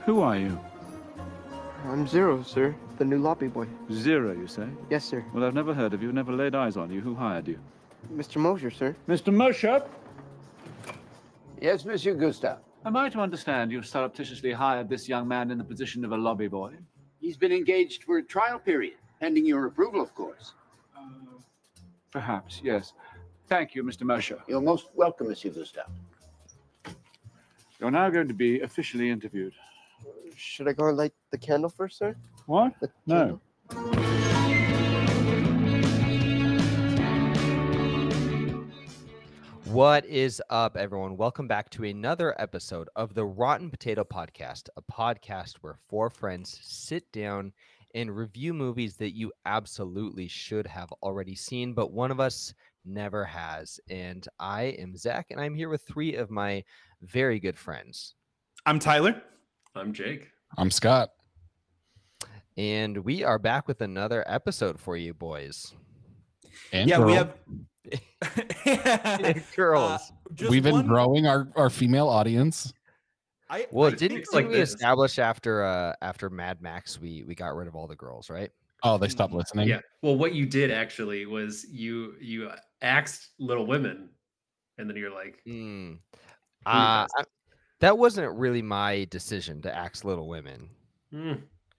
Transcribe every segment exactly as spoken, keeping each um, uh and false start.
Who are you? I'm Zero, sir. The new lobby boy. Zero, you say? Yes, sir. Well, I've never heard of you, never laid eyes on you. Who hired you? Mister Mosher, sir. Mister Mosher? Yes, Monsieur Gustave. Am I to understand you've surreptitiously hired this young man in the position of a lobby boy? He's been engaged for a trial period, pending your approval, of course. Uh, perhaps, yes. Thank you, Mister Mosher. You're most welcome, Monsieur Gustave. You're now going to be officially interviewed. Should I go and light the candle first, sir? What? The No. candle? What is up, everyone? Welcome back to another episode of the Rotten Potato Podcast, a podcast where four friends sit down and review movies that you absolutely should have already seen, but one of us never has. And I am Zach, and I'm here with three of my very good friends. I'm Tyler. I'm Jake. I'm Scott. And we are back with another episode for you boys. And yeah, girl. we have girls. Uh, just We've been one... growing our, our female audience. I, well, I didn't, think didn't like we this. establish after uh, after Mad Max we we got rid of all the girls, right? Oh, they stopped listening. Yeah. Well, what you did actually was you you axed Little Women, and then you're like, Mm. Uh, I- that wasn't really my decision to axe Little Women. hmm.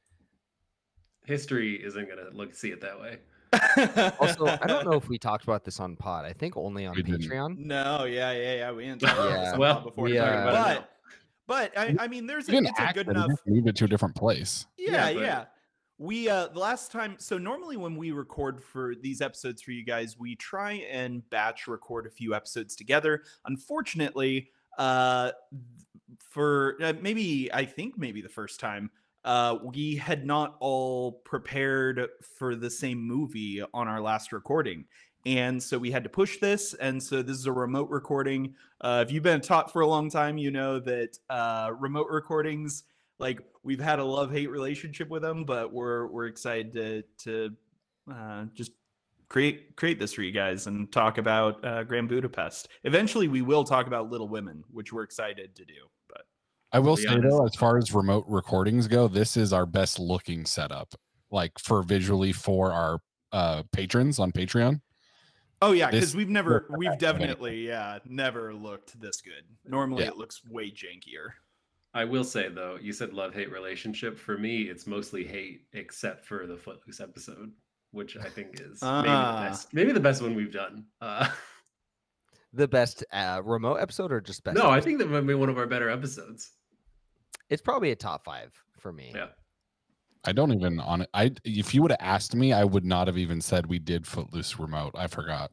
History isn't gonna look see it that way. Also, I don't know if we talked about this on pod. I think only on We didn't. Patreon. No, yeah, yeah, yeah. We didn't talk about Yeah. this on Well, pod before. we, talking uh, about it now. but but I, I mean, there's We a, didn't it's a act good it, we enough. just moved it to a different place. Yeah, Yeah, yeah. but- We uh the last time, so normally when we record for these episodes for you guys, we try and batch record a few episodes together. Unfortunately, uh for uh, maybe I think maybe the first time, uh we had not all prepared for the same movie on our last recording. And so we had to push this. And so this is a remote recording. Uh, if you've been taught for a long time, you know that uh, remote recordings, like we've had a love-hate relationship with them, but we're we're excited to to uh, just create create this for you guys and talk about uh, Grand Budapest. Eventually, we will talk about Little Women, which we're excited to do. But I will be say honest. though, as far as remote recordings go, this is our best looking setup, like for visually for our uh, patrons on Patreon. oh yeah, This- because we've never this- we've definitely yeah never looked this good. Normally, Yeah. it looks way jankier. I will say though, you said love hate relationship. For me, it's mostly hate, except for the Footloose episode, which I think is maybe Ah. the best, maybe the best one we've done. Uh, The best uh, remote episode or just best? no, I episode? think that might be one of our better episodes. It's probably a top five for me. Yeah. I don't even on it. I if you would have asked me, I would not have even said we did Footloose remote. I forgot.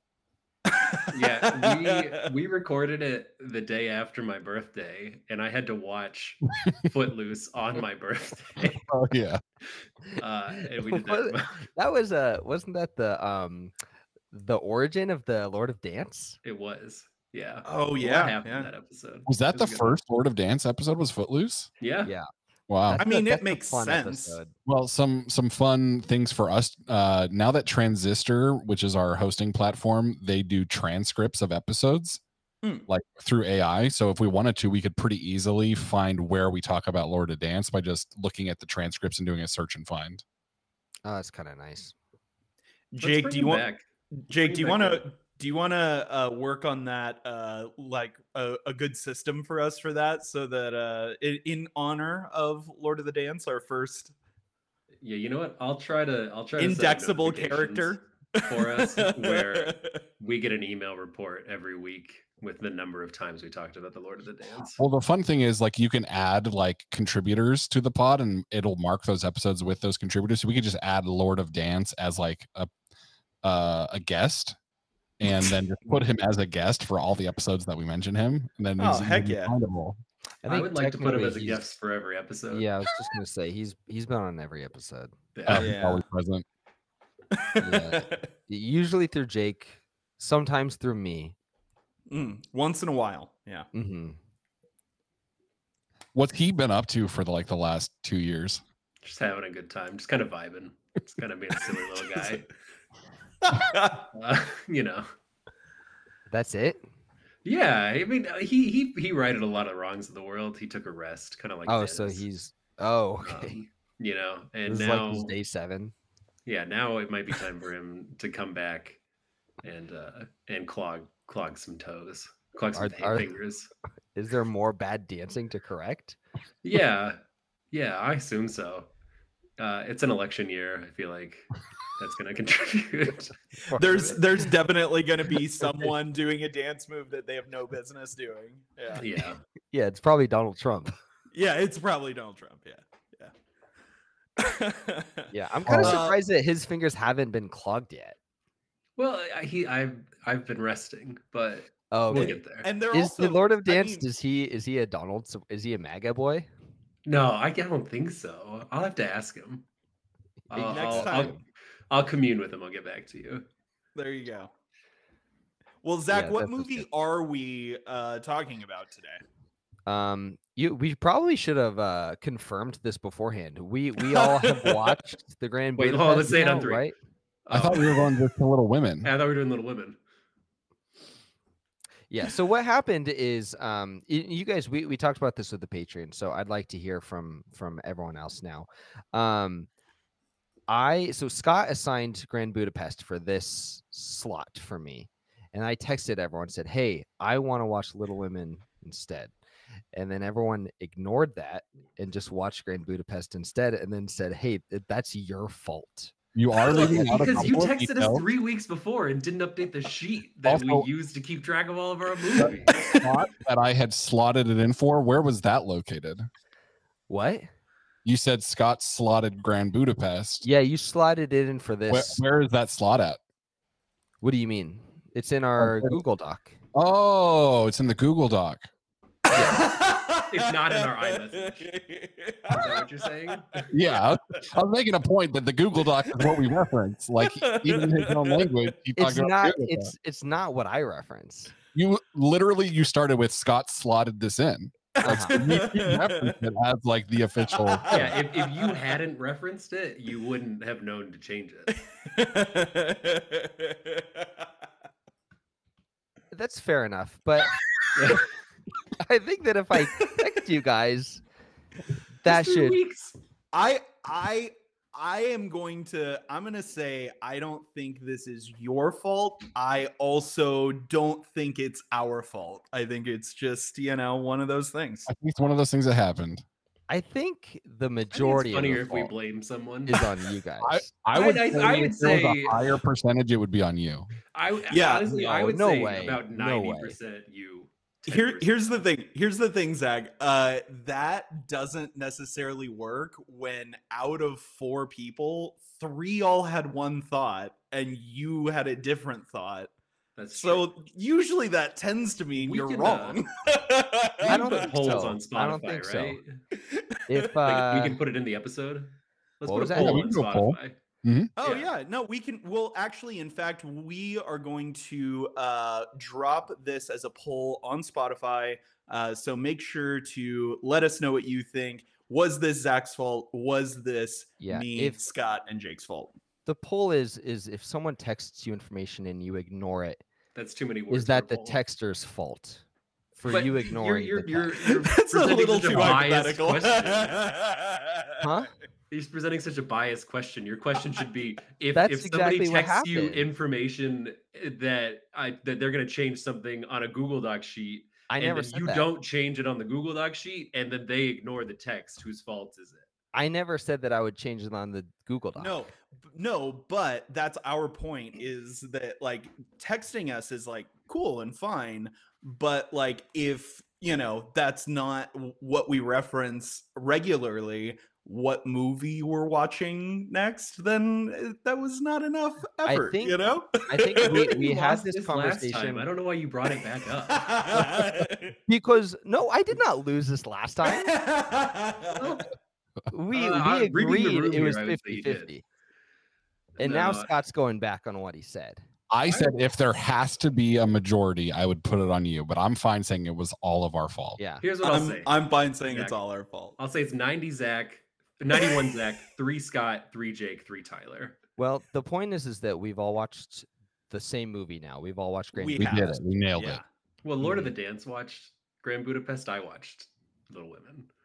Yeah, we we recorded it the day after my birthday, and I had to watch Footloose on my birthday. Oh yeah. Uh, and we did Was- that. That was uh wasn't that the um the origin of the Lord of Dance? It was, yeah. Oh, A lot yeah, happened in yeah. that episode. Was that It the a good first Lord of Dance episode? Was Footloose? one. Yeah. Yeah. Wow. That's I mean, a- it that's a makes fun sense. episode. Well, some some fun things for us. Uh, now that Transistor, which is our hosting platform, they do transcripts of episodes, Hmm. like through A I. So if we wanted to, we could pretty easily find where we talk about Lord of Dance by just looking at the transcripts and doing a search and find. Oh, that's kind of nice. Let's Jake, bring do you him want back. Jake, Bring do you back want the- to do you want to uh, work on that, uh, like a, a good system for us for that, so that uh, in, in honor of Lord of the Dance, our first Yeah, you know what? I'll try to. I'll try to set up indexable notifications character for us where we get an email report every week with the number of times we talked about the Lord of the Dance. Well, the fun thing is, like, you can add like contributors to the pod, and it'll mark those episodes with those contributors. So we could just add Lord of Dance as like a uh, a guest, and then just put him as a guest for all the episodes that we mention him. And then Oh, he's heck easily yeah. findable. I, would like to put him technically as a he's- guest for every episode. Yeah, I was just gonna say he's he's been on every episode. Uh, Yeah. he's Yeah. always present. Yeah. Usually through Jake, sometimes through me. Mm, once in a while. Yeah. hmm What's he been up to for the like the last two years? Just having a good time, just kind of vibing, just kind of being a silly little guy. Uh, you know. That's it. Yeah, I mean, uh, he he he righted a lot of wrongs of the world. He took a rest, kind of like. Oh, so Dennis. he's Oh, okay. Um, you know, and This is now, like his day seven. yeah, now it might be time for him to come back and uh and clog clog some toes, clog some Are- fi- are- fingers. Is there more bad dancing to correct? Yeah, yeah, I assume so. Uh, it's an election year. I feel like that's going to contribute. There's there's definitely going to be someone doing a dance move that they have no business doing. Yeah. Yeah. Yeah, it's probably Donald Trump. Yeah, it's probably Donald Trump. Yeah. Yeah. Yeah, I'm kind of Uh, surprised that his fingers haven't been clogged yet. Well, I, he, I've, I've been resting, but Oh, we'll okay. get there. And they're Is also the Lord of I Dance? mean, Is he is he a Donald? s- Is he a MAGA boy? No, I, I don't think so. I'll have to ask him. I'll, next I'll, time. I'll, I'll commune with him. I'll get back to you. there you go. Well, Zach, Yeah, what that sounds movie good. are we uh, talking about today? Um, you we probably should have uh confirmed this beforehand. We we all have watched the Grand Wait, hold on, Budapest let's say it on now, three. right? I thought we were going with the Little Women. I thought we were doing Little Women. Yeah. So what happened is, um, y- you guys, we, we talked about this with the Patreon, so I'd like to hear from from everyone else now. Um, I so Scott assigned Grand Budapest for this slot for me, and I texted everyone said, "Hey, I want to watch Little Women instead," and then everyone ignored that and just watched Grand Budapest instead, and then said, "Hey, th- that's your fault." You are leaving out a Because you couple of texted us details. three weeks before and didn't update the sheet that Also- we used to keep track of all of our movies. Spot that I had slotted it in for. Where was that located? What? You said Scott slotted Grand Budapest. Yeah, you slotted it in for Where, this. where is that slot at? What do you mean? It's in our where- Google Doc. Oh, it's in the Google Doc. It's not in our iMessage. Is that what you're saying? Yeah, I was making a point that the Google Doc is what we reference. Like even in his own language, he talks It's about not. Google Doc. It's it's not what I reference. You literally you started with Scott slotted this in. Uh-huh. You, you referenced it as like the official. Yeah, if, if you hadn't referenced it, you wouldn't have known to change it. That's fair enough, but I think that if I text you guys, that Just three should. weeks. I I I am going to I'm going to say I don't think this is your fault. I also don't think it's our fault. I think it's just, you know, one of those things. I think it's one of those things that happened. I think the I think majority it's of funnier the if we fault blame someone. is on you guys. I, I I- would, I- say I would if there was say- a higher percentage, it would be on you. I Yeah, honestly, I no, would no say way, about no ninety way. percent you. Here, ten percent here's the thing. Here's the thing, Zach. Uh, that doesn't necessarily work when out of four people, three all had one thought and you had a different thought. That's true. So usually that tends to mean We you're can, uh, wrong. We I can don't put think polls so. on Spotify, I don't think so. right? If Like, uh, we can put it in the episode. Let's what put was a that? poll Yeah, we on can do a poll. Spotify. Oh Yeah. yeah, no, we can. Well, actually, in fact, we are going to uh, drop this as a poll on Spotify. Uh, so make sure to let us know what you think. Was this Zach's fault? Was this Yeah, me, if- Scott, and Jake's fault? the poll is is if someone texts you information and you ignore it, That's too many words. is for that a the poll. texter's fault for But you you're- ignoring You're, the you're, text? you're That's a presenting little such too biased hypothetical. question. Huh? He's presenting such a biased question. Your question should be: if That's if somebody exactly what texts you happened. information that I that they're going to change something on a Google Doc sheet, I and never then said you that. don't change it on the Google Doc sheet, and then they ignore the text, whose fault is it? I never said that I would change it on the Google Doc. No, b- no, but that's our point is that like texting us is like cool and fine, but like if you know that's not w- what we reference regularly, what movie we're watching next, then uh, that was not enough I effort, think- you know? I think we, we You had lost this last conversation time. I don't know why you brought it back up. because no, I did not lose this last time. We Uh, I- we reading the agreed room it was here, I would say you fifty did. fifty. And now No, Scott's going back on what he said. I said if there has to be a majority, I would put it on you, but I'm fine saying it was all of our fault. Yeah. Here's what I'll I'm, say. I'm fine saying it's Zach. all our fault. I'll say it's ninety Zach, ninety-one Zach, three Scott, three Jake, three Tyler. Well, the point is is that we've all watched the same movie now. We've all watched Grand We We have. did Budapest. it. We nailed Yeah. it. Well, Lord of the Dance watched Grand Budapest. I watched Little Women.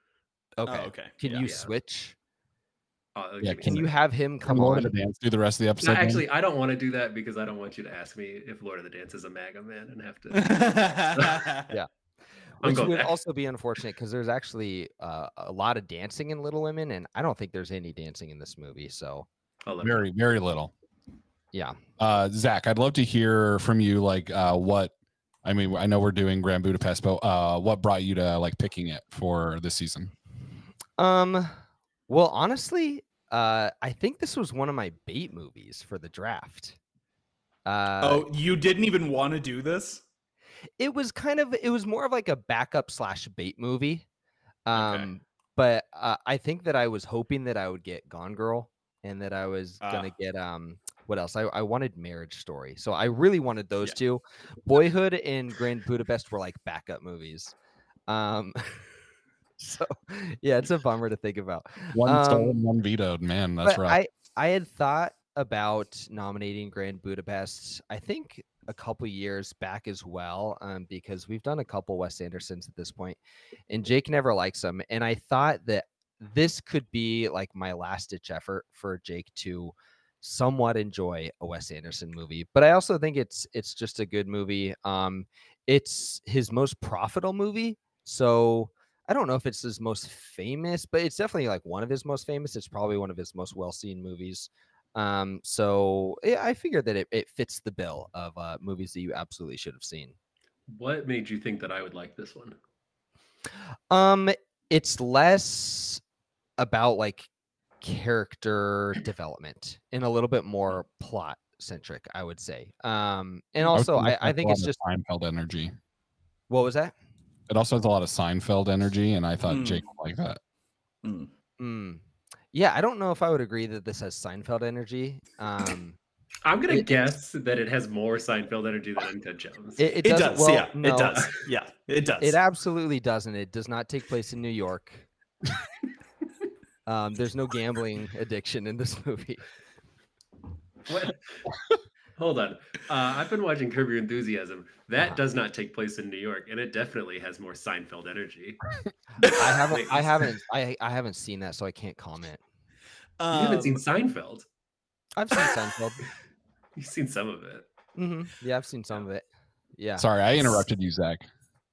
Okay. Oh, okay. Can Yeah. you Yeah. switch? Uh, Yeah, give me a Can you second. have him Can come Lord on? of the Dance do the rest of the episode? No, then? actually, I don't want to do that because I don't want you to ask me if Lord of the Dance is a MAGA man and have to. Yeah. I'm Which going would back. also be unfortunate because there's actually uh, a lot of dancing in Little Women, and I don't think there's any dancing in this movie. So I'll let me know. Very, very little. yeah. Uh, Zach, I'd love to hear from you. Like, uh, what? I mean, I know we're doing Grand Budapest, but uh, what brought you to like picking it for this season? Um. Well, honestly, uh, I think this was one of my bait movies for the draft. Uh, Oh, you didn't even want to do this? it was kind of it was more of like a backup slash bait movie. Um, Okay. but uh, I think that I was hoping that I would get Gone Girl and that I was gonna Ah. get um what else? I, I wanted Marriage Story. So I really wanted those Yeah. two. Boyhood and Grand Budapest were like backup movies. Um so yeah, it's a bummer to think about. One Um, stolen, one vetoed. Man, that's but right. I I had thought about nominating Grand Budapest, I think a couple years back as well, um, because we've done a couple Wes Andersons at this point, and Jake never likes them. And I thought that this could be like my last ditch effort for Jake to somewhat enjoy a Wes Anderson movie. But I also think it's it's just a good movie. Um, it's his most profitable movie, so I don't know if it's his most famous, but it's definitely like one of his most famous. It's probably one of his most well-seen movies. Um, so yeah, I figured that it, it fits the bill of uh, movies that you absolutely should have seen. What made you think that I would like this one? Um, it's less about like character development and a little bit more plot centric, I would say. Um, and I was also thinking I, it I has a think lot it's of just Seinfeld energy. what was that? It also has a lot of Seinfeld energy, and I thought Mm. Jake would like that. Mm. Mm. Yeah, I don't know if I would agree that this has Seinfeld energy. Um, I'm gonna It- guess that it has more Seinfeld energy than Uncut Gems. it, it, It doesn't- does. well, yeah, no, it does. Yeah, it does. It absolutely doesn't. It does not take place in New York. um, there's no gambling addiction in this movie. What? Hold on. Uh, I've been watching Curb Your Enthusiasm. That Uh-huh. does not take place in New York, and it definitely has more Seinfeld energy. I haven't. Wait, I haven't. I I haven't seen that, so I can't comment. You haven't Um, seen Seinfeld. I've seen Seinfeld. You've seen some of it. hmm Yeah, I've seen some of it. Yeah. Sorry, I interrupted you, Zach.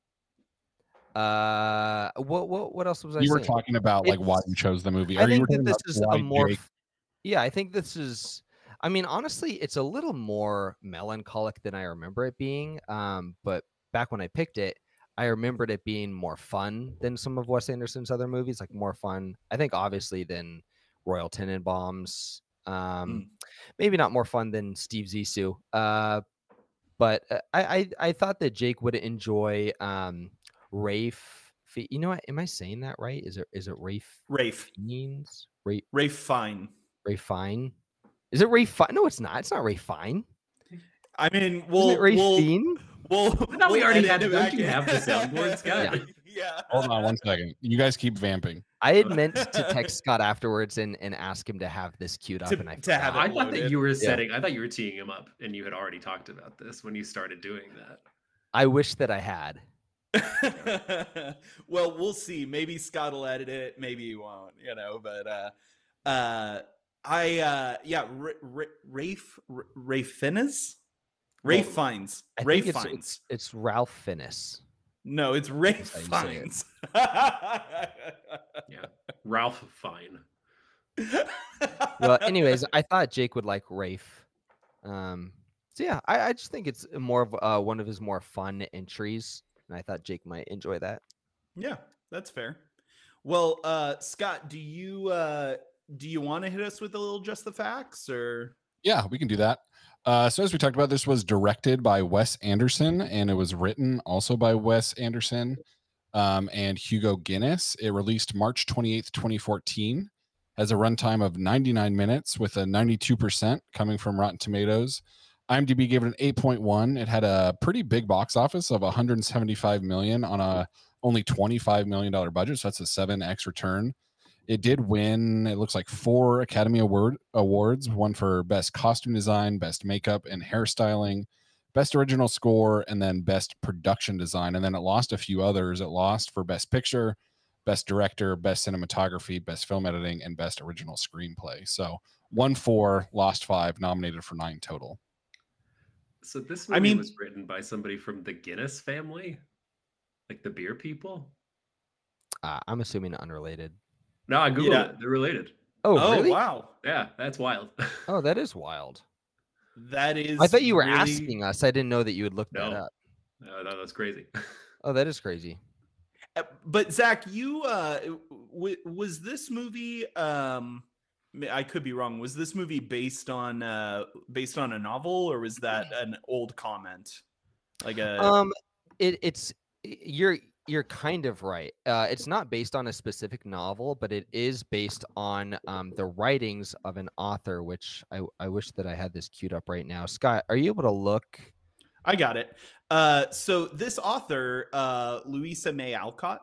Uh, what what what else was I You were saying? talking about like why It's- you chose the movie. I Or you were think that talking this about is a why more. Jake- f- Yeah, I think this is. I mean, honestly, it's a little more melancholic than I remember it being. Um, but back when I picked it, I remembered it being more fun than some of Wes Anderson's other movies, like more fun. I think obviously than Royal Tenenbaums. Um, Mm. maybe not more fun than Steve Zissou. Uh, but uh, I, I I thought that Jake would enjoy um Rafe. Fe- You know what? Am I saying that right? Is it is it Rafe Rafe. Fiennes? Rafe Rafe Fine. Rafe Fine? Is it Rafe Fine? No, it's not. It's not Rafe Fine. I mean, Isn't we'll it Rafe we'll, Fiennes? we'll, I thought we we'll already edit had- it don't back you in. have the soundboard, Scott? Yeah. Yeah. Hold on one second. You guys keep vamping. I had meant to text Scott afterwards and, and ask him to have this queued up, To- and I to have forgot. I thought that loaded. you were setting. I thought you were teeing him up, and you had already talked about this when you started doing that. I wish that I had. Well, we'll see. Maybe Scott will edit it. Maybe he won't. You know, but uh, uh, I uh, yeah, R- R- Rafe R- Rafe Fiennes, Rafe Well, Fiennes, I Rafe think it's, Fiennes. it's it's Ralph Fiennes. No, it's Rafe That's how you Fiennes. Yeah, Ralph Fine. Well, anyways, I thought Jake would like Rafe. Um, so yeah, I, I just think it's more of uh, one of his more fun entries, and I thought Jake might enjoy that. Yeah, that's fair. Well, uh, Scott, do you uh, do you want to hit us with a little just the facts, or Yeah, we can do that. Uh, so as we talked about, this was directed by Wes Anderson, and it was written also by Wes Anderson um, and Hugo Guinness. It released March twenty-eighth, twenty fourteen. Has a runtime of ninety-nine minutes with a ninety-two percent coming from Rotten Tomatoes. IMDb gave it an eight point one. It had a pretty big box office of one hundred seventy-five million on a only twenty-five million dollars budget. So that's a seven X return. It did win, it looks like four Academy Award awards, one for best costume design, best makeup and hairstyling, best original score, and then best production design. And then it lost a few others. It lost for best picture, Best Director, Best Cinematography, Best Film Editing, and Best Original Screenplay. So won four, lost five, nominated for nine total. So this movie I mean, was written by somebody from the Guinness family, like the beer people. Uh, I'm assuming unrelated. No, I googled Yeah. it. They're related. Oh, oh really? wow, Yeah, that's wild. Oh, that is wild. that is. I thought you were really... asking us. I didn't know that you would look that No. up. No, no, that's crazy. Oh, that is crazy. Uh, But Zach, you uh, w- was this movie? Um, I could be wrong. Was this movie based on uh, based on a novel, or was that an old comment? Like a Um, it, it's you're you're kind of right. Uh, it's not based on a specific novel, but it is based on um, the writings of an author, which I, I wish that I had this queued up right now. Scott, are you able to look? I got it. Uh, so this author, uh, Louisa May Alcott.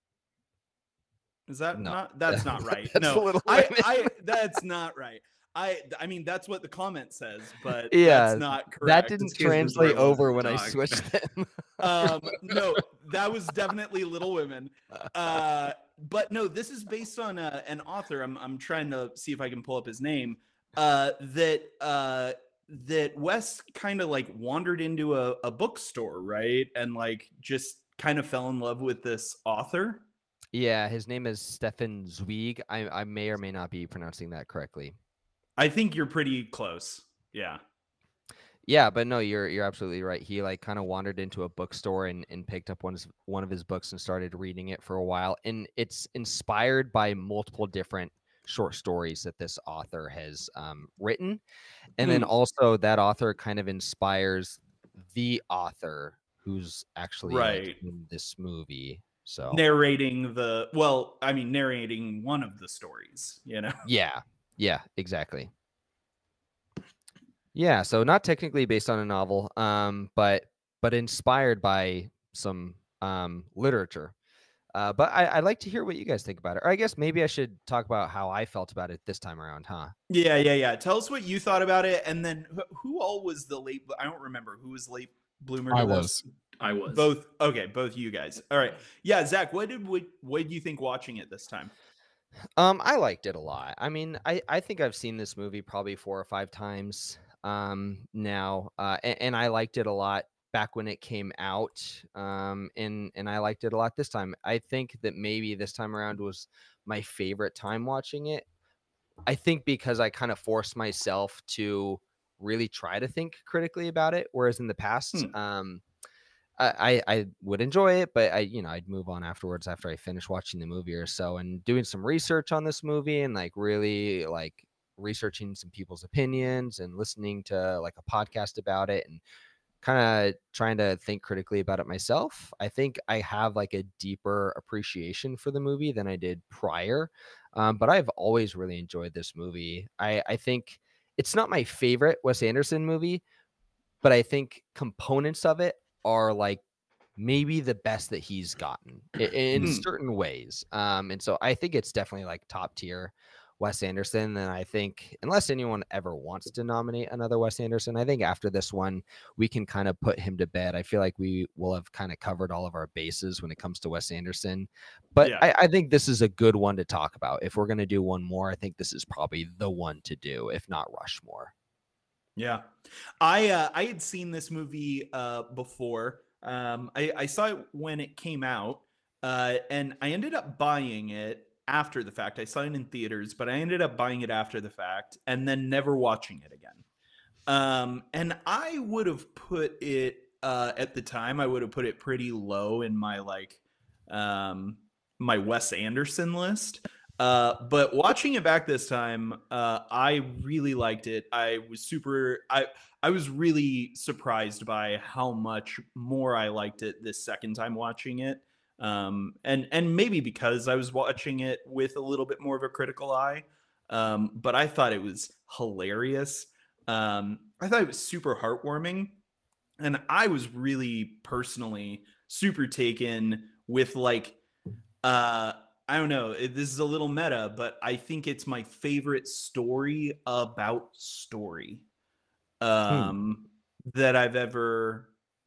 Is that No. not? That's not right. That's no, a little I, women. I. That's not right. I. I mean, that's what the comment says, but Yeah, that's not correct. That didn't It's 'cause the translate girl was over a when I dog. switched them. um no, that was definitely Little Women. Uh but no, this is based on uh, an author. I'm I'm trying to see if I can pull up his name. Uh that uh that Wes kind of like wandered into a, a bookstore, right? And like just kind of fell in love with this author. Yeah, his name is Stefan Zweig. I, I may or may not be pronouncing that correctly. I think you're pretty close. Yeah. Yeah, but no, you're you're absolutely right. He like kind of wandered into a bookstore and, and picked up one of his, one of his books and started reading it for a while. And it's inspired by multiple different short stories that this author has um, written. And then Hmm. also that author kind of inspires the author who's actually like, Right. in this movie. So Narrating the well, I mean narrating one of the stories, you know. yeah, yeah, exactly. Yeah, so not technically based on a novel, um, but but inspired by some um, literature. Uh, but I, I'd like to hear what you guys think about it. Or I guess maybe I should talk about how I felt about it this time around, huh? Yeah, yeah, yeah. Tell us what you thought about it, and then who, who all was the late? I don't remember who was late bloomer. I to this? was. I was. Both. Okay, both you guys. All right. Yeah, Zach. What did what, what did you think watching it this time? Um, I liked it a lot. I mean, I, I think I've seen this movie probably four or five times um, now, uh, and, and I liked it a lot back when it came out, um, and and I liked it a lot this time. I think that maybe this time around was my favorite time watching it. I think because I kind of forced myself to really try to think critically about it, whereas in the past, Hmm. um, I, I I would enjoy it, but I you know I'd move on afterwards after I finished watching the movie or so, and doing some research on this movie and like really like researching some people's opinions and listening to like a podcast about it and kind of trying to think critically about it myself. I think I have like a deeper appreciation for the movie than I did prior. Um, but I've always really enjoyed this movie. I, I think it's not my favorite Wes Anderson movie, but I think components of it are like maybe the best that he's gotten i- in Hmm. certain ways. Um, and so I think it's definitely like top tier Wes Anderson. And I think unless anyone ever wants to nominate another Wes Anderson, I think after this one, we can kind of put him to bed. I feel like we will have kind of covered all of our bases when it comes to Wes Anderson. But Yeah. I, I think this is a good one to talk about. If we're going to do one more, I think this is probably the one to do, if not Rushmore. Yeah, I uh, I had seen this movie uh, before. Um, I, I saw it when it came out, uh, and I ended up buying it after the fact. I saw it in theaters, but I ended up buying it after the fact, and then never watching it again. Um, and I would have put it uh, at the time. I would have put it pretty low in my like um, my Wes Anderson list. Uh, but watching it back this time, uh, I really liked it. I was super, I, I was really surprised by how much more I liked it this second time watching it. Um, and, and maybe because I was watching it with a little bit more of a critical eye. Um, but I thought it was hilarious. Um, I thought it was super heartwarming. And I was really personally super taken with like, uh, I don't know. it- This is a little meta, but I think it's my favorite story about story um, that I've ever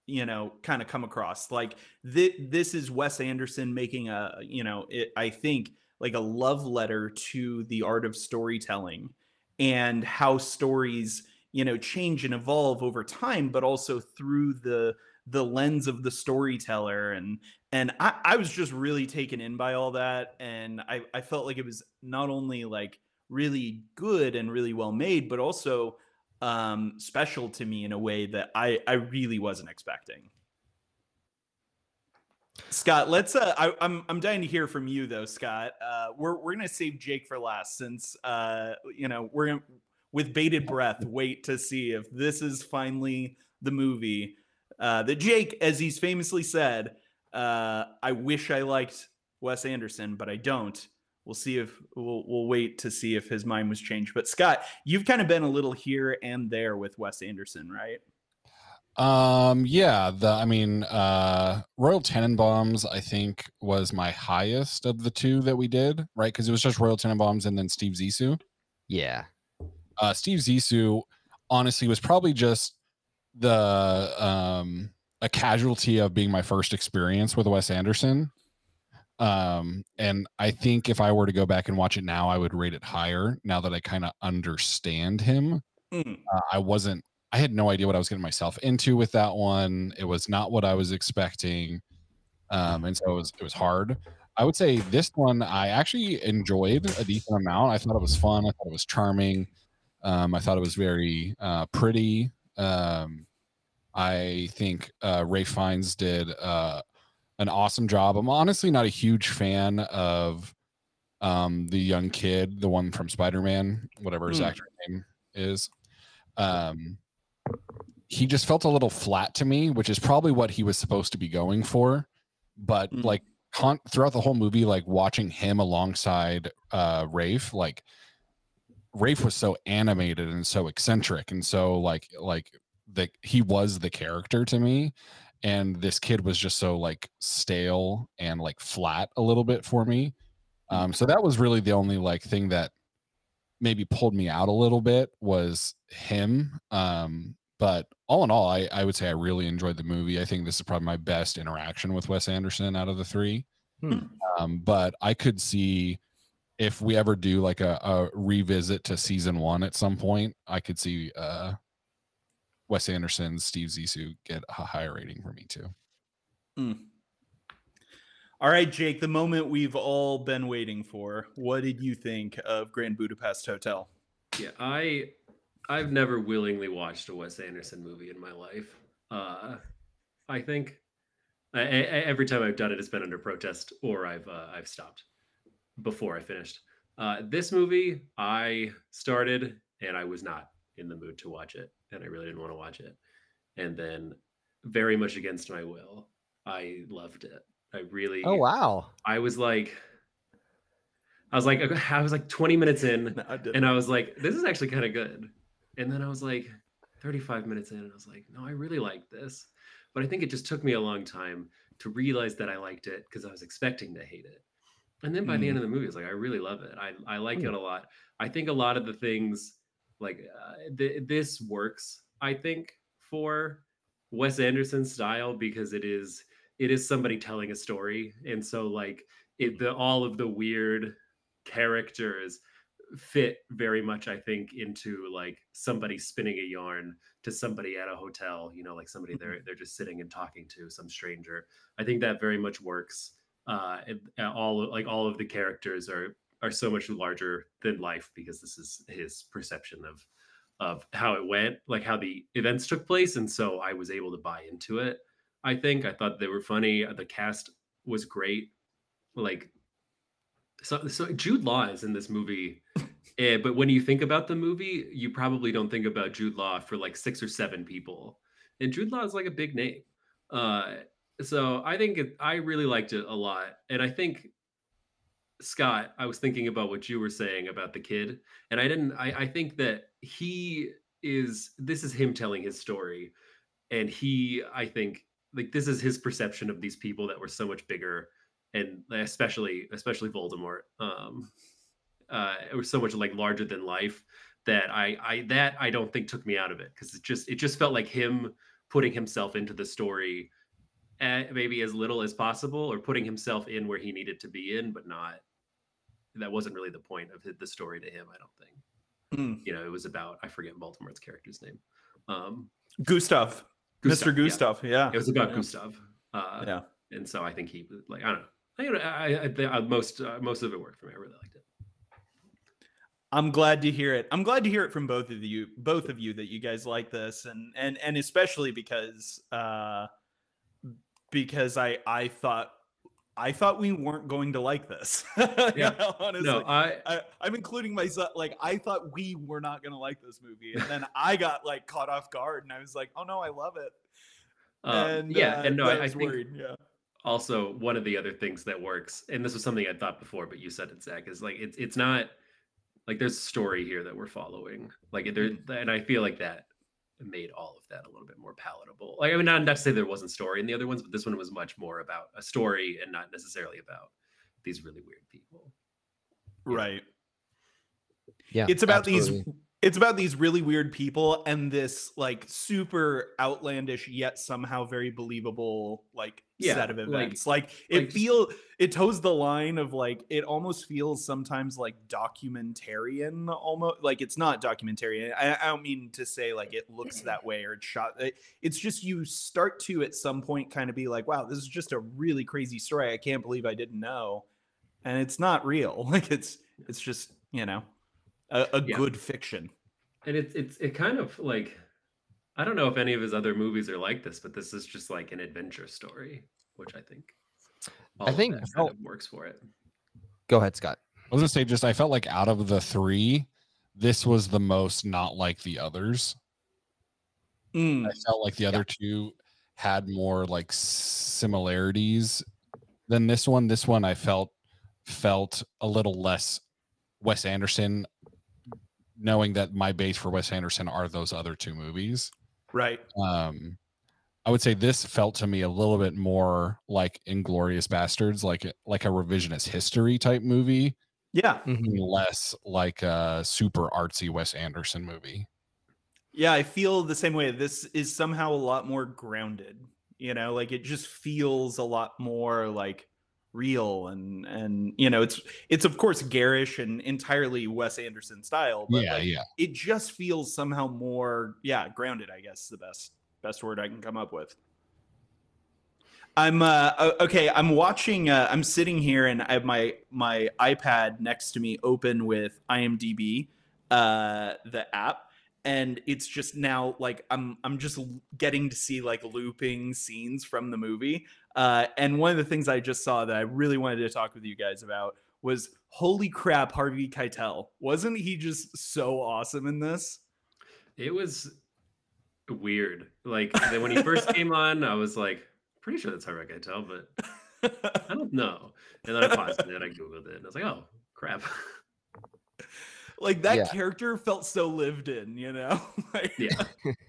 you know, kind of come across. Like th- this is Wes Anderson making a, you know, it, I think like a love letter to the art of storytelling and how stories, you know, change and evolve over time, but also through the the lens of the storyteller. And and I, I was just really taken in by all that. And I, I felt like it was not only like really good and really well made, but also um, special to me in a way that I, I really wasn't expecting. Scott, let's. Uh, I, I'm I'm dying to hear from you though, Scott. Uh, we're we're gonna save Jake for last, since uh, you know we're gonna, with bated breath, wait to see if this is finally the movie uh, that Jake, as he's famously said, uh, I wish I liked Wes Anderson, but I don't. We'll see if we'll we'll wait to see if his mind was changed. But Scott, you've kind of been a little here and there with Wes Anderson, right? Um, yeah, the I mean, uh Royal Tenenbaums, I think, was my highest of the two that we did, right? Because it was just Royal Tenenbaums and then Steve Zissou. Yeah. Uh Steve Zissou honestly was probably just the um a casualty of being my first experience with Wes Anderson. Um, and I think if I were to go back and watch it now, I would rate it higher now that I kind of understand him. Mm. Uh, I wasn't I had no idea what I was getting myself into with that one. It was not what I was expecting. Um, and so it was, it was hard. I would say this one, I actually enjoyed a decent amount. I thought it was fun. I thought it was charming. Um, I thought it was very uh, pretty. Um, I think uh, Ralph Fiennes did uh, an awesome job. I'm honestly not a huge fan of um, the young kid, the one from Spider-Man, whatever his Mm. actor name is. Um, he just felt a little flat to me, which is probably what he was supposed to be going for. But Mm. like con- throughout the whole movie, like watching him alongside uh, Rafe, like Rafe was so animated and so eccentric, and so like like the he was the character to me, and this kid was just so like stale and like flat a little bit for me. Um, so that was really the only like thing that maybe pulled me out a little bit was him. Um, but all in all, I, I would say I really enjoyed the movie. I think this is probably my best interaction with Wes Anderson out of the three. Hmm. Um, but I could see if we ever do like a, a revisit to season one at some point, I could see uh, Wes Anderson, Steve Zissou get a higher rating for me too. Mm. All right, Jake, the moment we've all been waiting for. What did you think of Grand Budapest Hotel? Yeah, I I've never willingly watched a Wes Anderson movie in my life. Uh, I think I, I, every time I've done it, it's been under protest or I've uh, I've stopped before I finished. Uh, this movie, I started and I was not in the mood to watch it, and I really didn't want to watch it. And then, very much against my will, I loved it. I really. Oh wow! I was like, I was like, I was like twenty minutes in, No, I didn't. and I was like, this is actually kind of good. And then I was like, thirty-five minutes in, and I was like, no, I really like this. But I think it just took me a long time to realize that I liked it because I was expecting to hate it. And then by the Mm. end of the movie, I was like, I really love it. I, I like Mm. it a lot. I think a lot of the things, like uh, th- this works, I think, for Wes Anderson's style because it is it is somebody telling a story. And so like it the all of the weird characters fit very much, I think, into like somebody spinning a yarn to somebody at a hotel, you know, like somebody they're they're just sitting and talking to some stranger. I think that very much works. Uh, and, and all like all of the characters are are so much larger than life because this is his perception of of how it went, like how the events took place, and so I was able to buy into it. I think I thought they were funny. The cast was great. Like, so so Jude Law is in this movie. Eh, but when you think about the movie, you probably don't think about Jude Law for like six or seven people. And Jude Law is like a big name. Uh, so I think it, I really liked it a lot. And I think, Scott, I was thinking about what you were saying about the kid. And I didn't, I, I think that he is, this is him telling his story. And he, I think, like this is his perception of these people that were so much bigger. And especially, especially Voldemort. Um, uh it was so much like larger than life that I I that I don't think took me out of it because it just it just felt like him putting himself into the story at maybe as little as possible, or putting himself in where he needed to be in, but not. That wasn't really the point of the story to him, I don't think. Mm. You know, it was about, I forget Baltimore's character's name. Um, Gustav. Mister Gustav, Gustav, yeah. yeah. It was about yeah. Gustav. Uh, yeah. And so I think he, like, I don't know. I, I, I, I most uh, most of it worked for me. I really liked it. I'm glad to hear it. I'm glad to hear it from both of you, both of you, that you guys like this, and and and especially because uh, because I I thought I thought we weren't going to like this. Yeah. You know, honestly, No, I, I I'm including myself. Like, I thought we were not going to like this movie, and then I got like caught off guard, and I was like, oh no, I love it. um, And yeah, uh, and no, I I, I was think worried. Yeah. also one of the other things that works, and this was something I thought before, but you said it, Zach, is like it's it's not like there's a story here that we're following, like there, and I feel like that made all of that a little bit more palatable. Like, I mean, not, not to say there wasn't story in the other ones, but this one was much more about a story and not necessarily about these really weird people. Right. Yeah, It's about absolutely. these it's about these really weird people and this like super outlandish yet somehow very believable like Yeah, set of like- events. Like, it like- feel it toes the line of like, it almost feels sometimes like documentarian, almost like it's not documentarian. I, I don't mean to say like it looks that way or it's shot. it- It's just you start to at some point kind of be like, wow, this is just a really crazy story. I can't believe I didn't know. And it's not real. Like, it's it's just, you know, a, a Yeah. good fiction. And it's it's it kind of like, I don't know if any of his other movies are like this, but this is just like an adventure story, which I think all I of think- that kind of works for it. Go ahead, Scott. I was gonna say, just I felt like out of the three, this was the most not like the others. Mm. I felt like the other two had more like similarities than this one. This one I felt felt a little less Wes Anderson, knowing that my base for Wes Anderson are those other two movies. Right. Um, I would say this felt to me a little bit more like Inglorious Bastards, like like a revisionist history type movie, Yeah. Mhm. less like a super artsy Wes Anderson movie. Yeah, I feel the same way. This is somehow a lot more grounded. You know, like it just feels a lot more like real and and you know, it's it's of course garish and entirely Wes Anderson style, but Yeah, like, yeah. it just feels somehow more, yeah, grounded, I guess, is the best best word I can come up with. I'm uh o- okay, I'm watching uh, I'm sitting here and I have my my iPad next to me open with IMDb, uh the app, and it's just now like I'm I'm just l- getting to see like looping scenes from the movie. Uh and one of the things I just saw that I really wanted to talk with you guys about was, holy crap, Harvey Keitel. Wasn't he just so awesome in this? It was weird. Like, then when he first came on, I was like, pretty sure that's Harvey Keitel, but I don't know. And then I paused it and I googled it, and I was like, oh crap. Like, that Yeah. character felt so lived in, you know? Like, Yeah.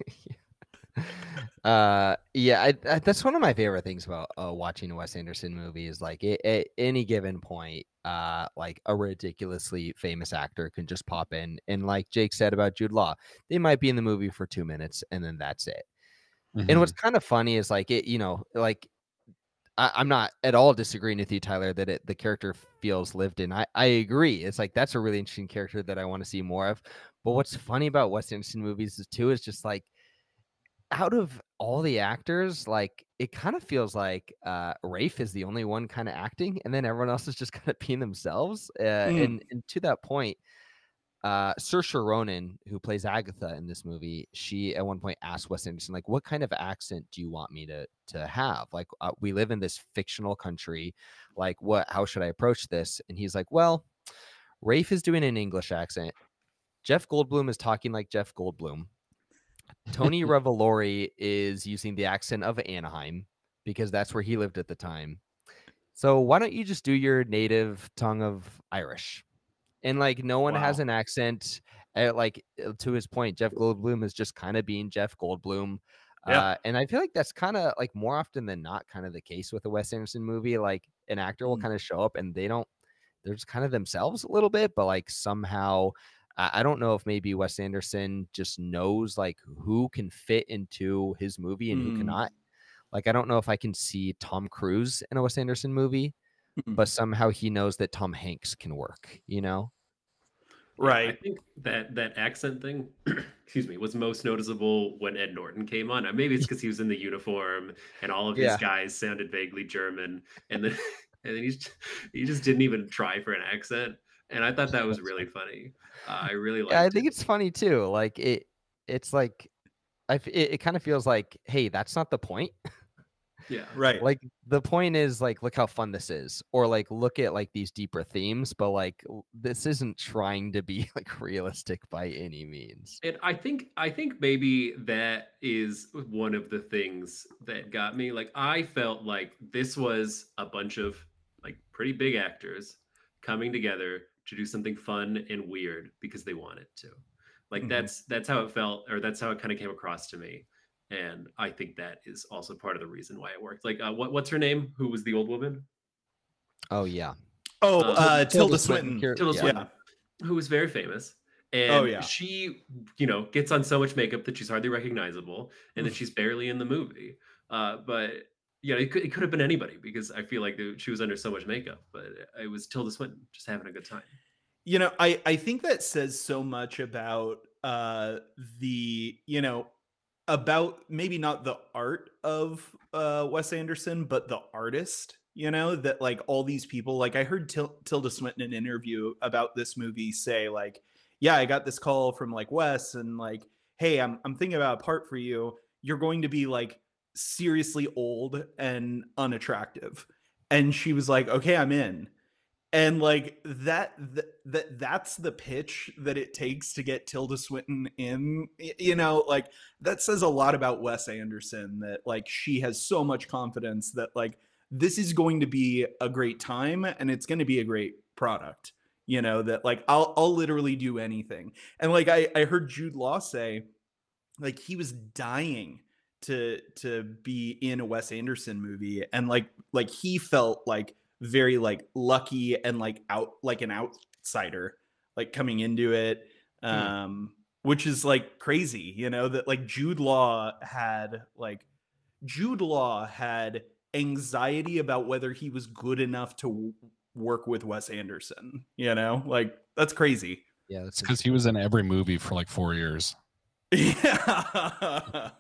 uh yeah I, I, that's one of my favorite things about uh, watching a Wes Anderson movie is like it, at any given point uh like a ridiculously famous actor can just pop in, and like Jake said about Jude Law, they might be in the movie for two minutes and then that's it. And what's kind of funny is like it, you know, like I, I'm not at all disagreeing with you, Tyler, that it, the character feels lived in. I, I agree. It's like that's a really interesting character that I want to see more of. But what's funny about Wes Anderson movies is too is just like out of all the actors, like it kind of feels like uh Rafe is the only one kind of acting, and then everyone else is just kind of being themselves. Uh, Mm. and and to that point, uh Saoirse Ronan, who plays Agatha in this movie, she at one point asked Wes Anderson, like, what kind of accent do you want me to to have? Like, uh, we live in this fictional country, like what how should I approach this? And he's like, well, Rafe is doing an English accent, Jeff Goldblum is talking like Jeff Goldblum, Tony Revolori is using the accent of Anaheim because that's where he lived at the time. So why don't you just do your native tongue of Irish? And like no one has Wow. an accent. Uh, like uh, to his point, Jeff Goldblum is just kind of being Jeff Goldblum. Yeah. Uh, and I feel like that's kind of like more often than not kind of the case with a Wes Anderson movie. Like an actor will Mm. kind of show up and they don't, they're just kind of themselves a little bit, but like somehow I, I don't know if maybe Wes Anderson just knows like who can fit into his movie and who Mm. cannot. Like, I don't know if I can see Tom Cruise in a Wes Anderson movie, Mhm. but somehow he knows that Tom Hanks can work, you know? Yeah, I Right. think that that accent thing, excuse me, was most noticeable when Ed Norton came on. Uh, Maybe it's because he was in the uniform and all of his Yeah. guys sounded vaguely German, and then and then he's he just didn't even try for an accent, and I thought that was really funny. Uh, I really liked Yeah, I think it. it's funny too. Like it, it's like, I f- it, it kind of feels like, hey, that's not the point. Yeah, Right. Like the point is like, look how fun this is, or like look at like these deeper themes, but like l- this isn't trying to be like realistic by any means. and I think I think maybe that is one of the things that got me. Like I felt like this was a bunch of like pretty big actors coming together to do something fun and weird because they wanted to. Like Mhm. that's that's how it felt, or that's how it kind of came across to me. And I think that is also part of the reason why it worked. Like, uh, what what's her name? Who was the old woman? Oh yeah, Oh, Uh, uh, Tilda Tilda Swinton, Swinton. Kier- Tilda yeah. Swinton, who was very famous. And Oh, yeah. she, you know, gets on so much makeup that she's hardly recognizable, and then she's barely in the movie. Uh, but yeah, it could, it could have been anybody because I feel like the- she was under so much makeup. But it was Tilda Swinton just having a good time. You know, I I think that says so much about uh the, you know, about maybe not the art of uh Wes Anderson, but the artist, you know, that like all these people, like I heard Til- Tilda Swinton in an interview about this movie say like, yeah, I got this call from like Wes and like, hey, I'm I'm thinking about a part for you. You're going to be like seriously old and unattractive. And she was like, okay, I'm in. And like that, that that that's the pitch that it takes to get Tilda Swinton in. Y- You know, like that says a lot about Wes Anderson, that like she has so much confidence that like this is going to be a great time and it's going to be a great product. You know, that like I'll I'll literally do anything. And like I I heard Jude Law say like he was dying to to be in a Wes Anderson movie, and like like he felt like very like lucky and like out like an outsider like coming into it, um which is like crazy, you know, that like Jude Law had like Jude Law had anxiety about whether he was good enough to w- work with Wes Anderson, you know, like that's crazy. Yeah, that's because he was in every movie for like four years. Yeah.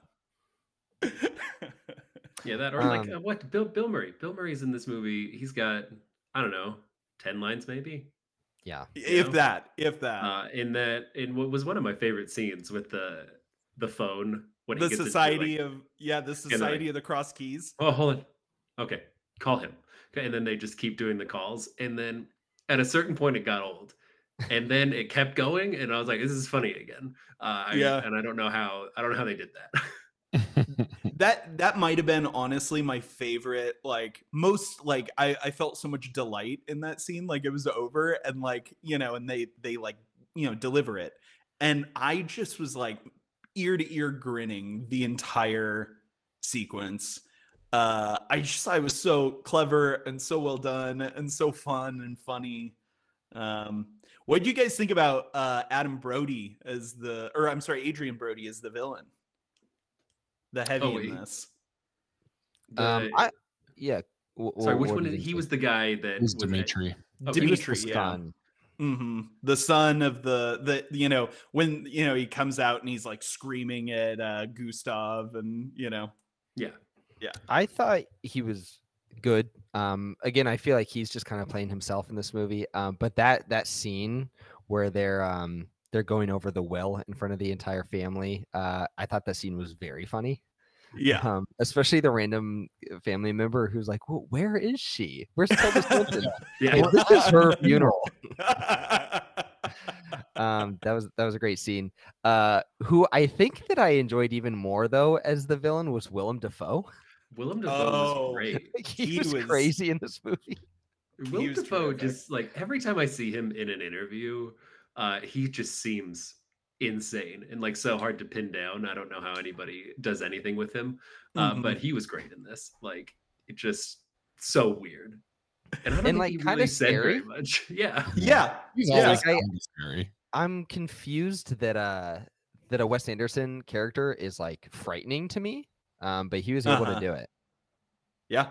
Yeah, that or like Um, uh, what Bill Bill Murray. Bill Murray's in this movie. He's got I don't know ten lines maybe. yeah. If know? that, if that. Uh, in that in what was one of my favorite scenes with the the phone when he the gets into, society like, of yeah, the they're society like- of the Cross Keys. oh hold on, okay, call him. Okay, and then they just keep doing the calls, and then at a certain point it got old, and then it kept going, and I was like, this is funny again. Uh, I, Yeah. and I don't know how I don't know how they did that. That that might have been honestly my favorite, like most like I, I felt so much delight in that scene, like it was over and like, you know, and they they like, you know, deliver it. And I just was like ear to ear grinning the entire sequence. Uh I just I was so clever and so well done and so fun and funny. Um what do you guys think about uh Adam Brody as the or I'm sorry, Adrian Brody as the villain? The heavy Oh, in wait. this. Um, The- I yeah. w- Sorry, w- which what one? do Is, you he think? was the guy that He's was at- Dimitri. Oh, He was the Dimitri, yeah. son. hmm The son of the the you know when you know he comes out and he's like screaming at uh Gustav and you know yeah. I thought he was good. Um, again, I feel like he's just kind of playing himself in this movie. Um, but that that scene where they're um they're going over the will in front of the entire family, uh, I thought that scene was very funny. yeah Um, especially the random uh, family member who's like, well, "Where is she? Where's Tilda Swinton? Yeah. Hey, this is her funeral." Um, that was that was a great scene. Uh, who I think that I enjoyed even more though as the villain was Willem Dafoe. Willem Dafoe Oh. was great. he, He was, was- crazy in this movie. Willem was Dafoe terrific. just like every time I see him in an interview, uh, he just seems insane and like so hard to pin down. I don't know how anybody does anything with him, uh, Mhm. but he was great in this. Like it just so weird, and I don't And, think like, he kinda really said very scary. much. Yeah, yeah He's yeah always Like, I- kind of scary. I'm confused that uh that a Wes Anderson character is like frightening to me. Um, but he was able Uh-huh. to do it. Yeah.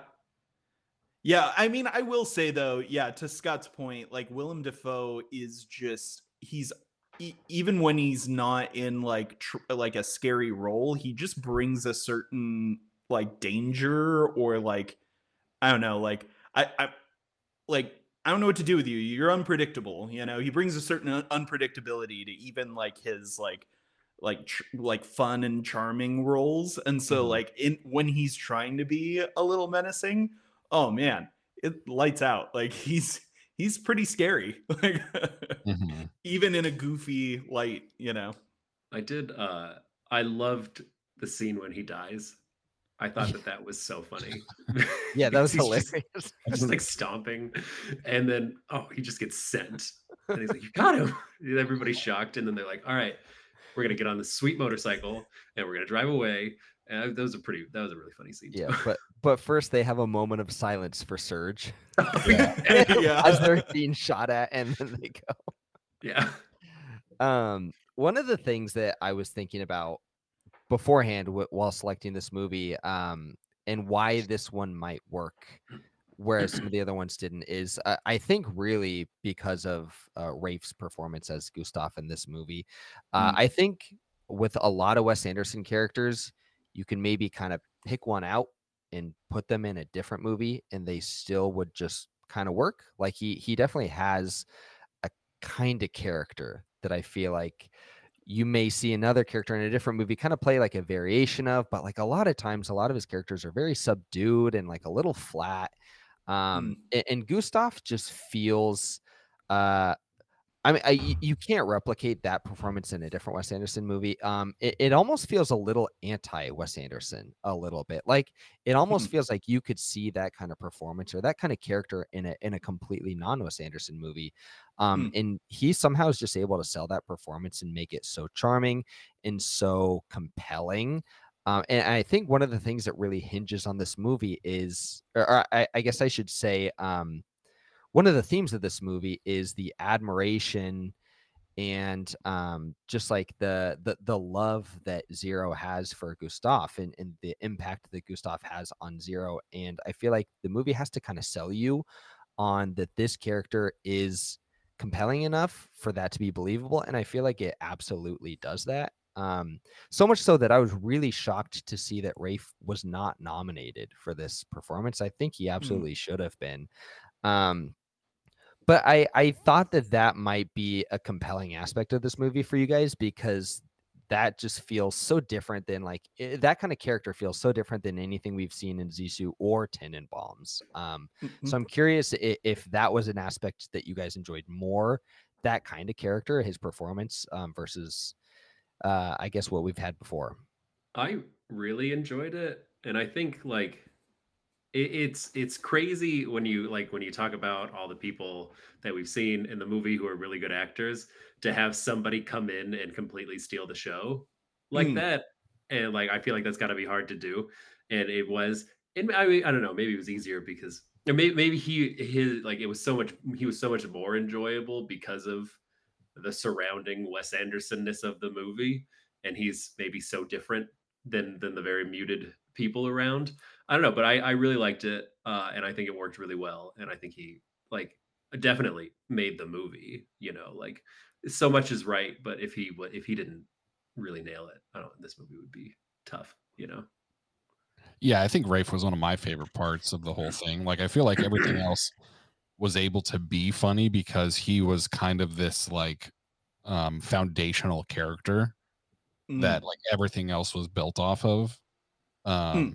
Yeah, I mean, I will say though, yeah, to Scott's point, like Willem Dafoe is just he's e- even when he's not in like tr- like a scary role, he just brings a certain like danger or like I don't know, like I I like I don't know what to do with you. You're unpredictable, you know. He brings a certain un- unpredictability to even like his like like ch- like fun and charming roles. And so Mhm. like in when he's trying to be a little menacing, oh man, it lights out. Like he's he's pretty scary. Like Mhm. even in a goofy light, you know. I did. Uh, I loved the scene when he dies. I thought that that was so funny. Yeah, that was He's just- hilarious. Just, like stomping, and then oh, he just gets sent, and he's like, "You got him!" And everybody's shocked, and then they're like, "All right, we're gonna get on this sweet motorcycle, and we're gonna drive away." And that was a pretty, that was a really funny scene. Yeah, too. but but first they have a moment of silence for Surge Yeah. Yeah. as they're being shot at, and then they go. yeah. Um, one of the things that I was thinking about beforehand w- while selecting this movie, um, and why this one might work, whereas some of the other ones didn't, is uh, I think really because of uh, Rafe's performance as Gustav in this movie. Uh, Mm. I think with a lot of Wes Anderson characters, you can maybe kind of pick one out and put them in a different movie, and they still would just kind of work. Like he he definitely has a kind of character that I feel like you may see another character in a different movie kind of play like a variation of, but like a lot of times, a lot of his characters are very subdued and like a little flat. Um, and, and Gustav just feels, uh, I mean, I, y- you can't replicate that performance in a different Wes Anderson movie. Um, it, it almost feels a little anti Wes Anderson, a little bit. Like it almost Mhm. feels like you could see that kind of performance or that kind of character in a in a completely non Wes Anderson movie. Um, Hmm. and he somehow is just able to sell that performance and make it so charming and so compelling. Um, and I think one of the things that really hinges on this movie is, or, or I, I guess I should say, um, one of the themes of this movie is the admiration and um, just like the, the the love that Zero has for Gustav and, and the impact that Gustav has on Zero. And I feel like the movie has to kind of sell you on that this character is compelling enough for that to be believable. And I feel like it absolutely does that. Um, so much so that I was really shocked to see that Rafe was not nominated for this performance. I think he absolutely should have been. Um, but I I thought that that might be a compelling aspect of this movie for you guys because that just feels so different than like eh, that kind of character feels so different than anything we've seen in Zissou or Tenenbaums. Um, so I'm curious if, if that was an aspect that you guys enjoyed more, that kind of character, his performance um, versus uh, I guess what we've had before. I really enjoyed it, and I think like it, it's it's crazy when you like when you talk about all the people that we've seen in the movie who are really good actors to have somebody come in and completely steal the show like Mm. that, and like I feel like that's got to be hard to do, and it was. And I mean, I don't know, maybe it was easier because or maybe maybe he his like it was so much he was so much more enjoyable because of the surrounding Wes Andersonness of the movie, and he's maybe so different than than the very muted people around. I don't know, but I I really liked it, uh, and I think it worked really well, and I think he like definitely made the movie. You know, like so much is right, but if he wa- if he didn't really nail it, I don't. This movie would be tough. You know. Yeah, I think Rafe was one of my favorite parts of the whole thing. Like I feel like everything else was able to be funny because he was kind of this like um foundational character Mm. that like everything else was built off of. Um Hmm.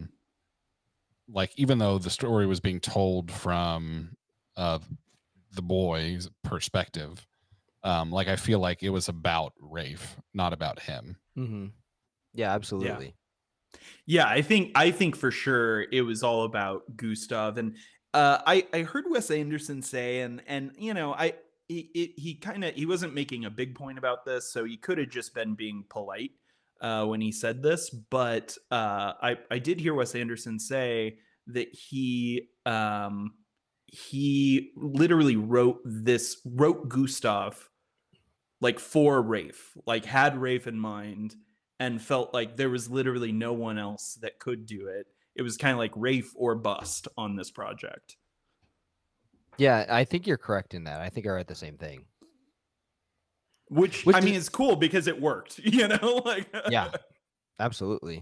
like even though the story was being told from uh the boy's perspective, um like I feel like it was about Rafe, not about him. Mm-hmm. Yeah, absolutely. Yeah, I think I think for sure it was all about Gustav, and uh, I I heard Wes Anderson say, and and you know I he it, he kind of he wasn't making a big point about this, so he could have just been being polite uh, when he said this, but uh, I I did hear Wes Anderson say that he um he literally wrote this wrote Gustav like for Rafe, like had Rafe in mind, and felt like there was literally no one else that could do it. It was kind of like Rafe or bust on this project. Yeah, I think you're correct in that. I think I read the same thing. Which, Which I mean, is- is cool because it worked, you know? Like, Yeah, absolutely.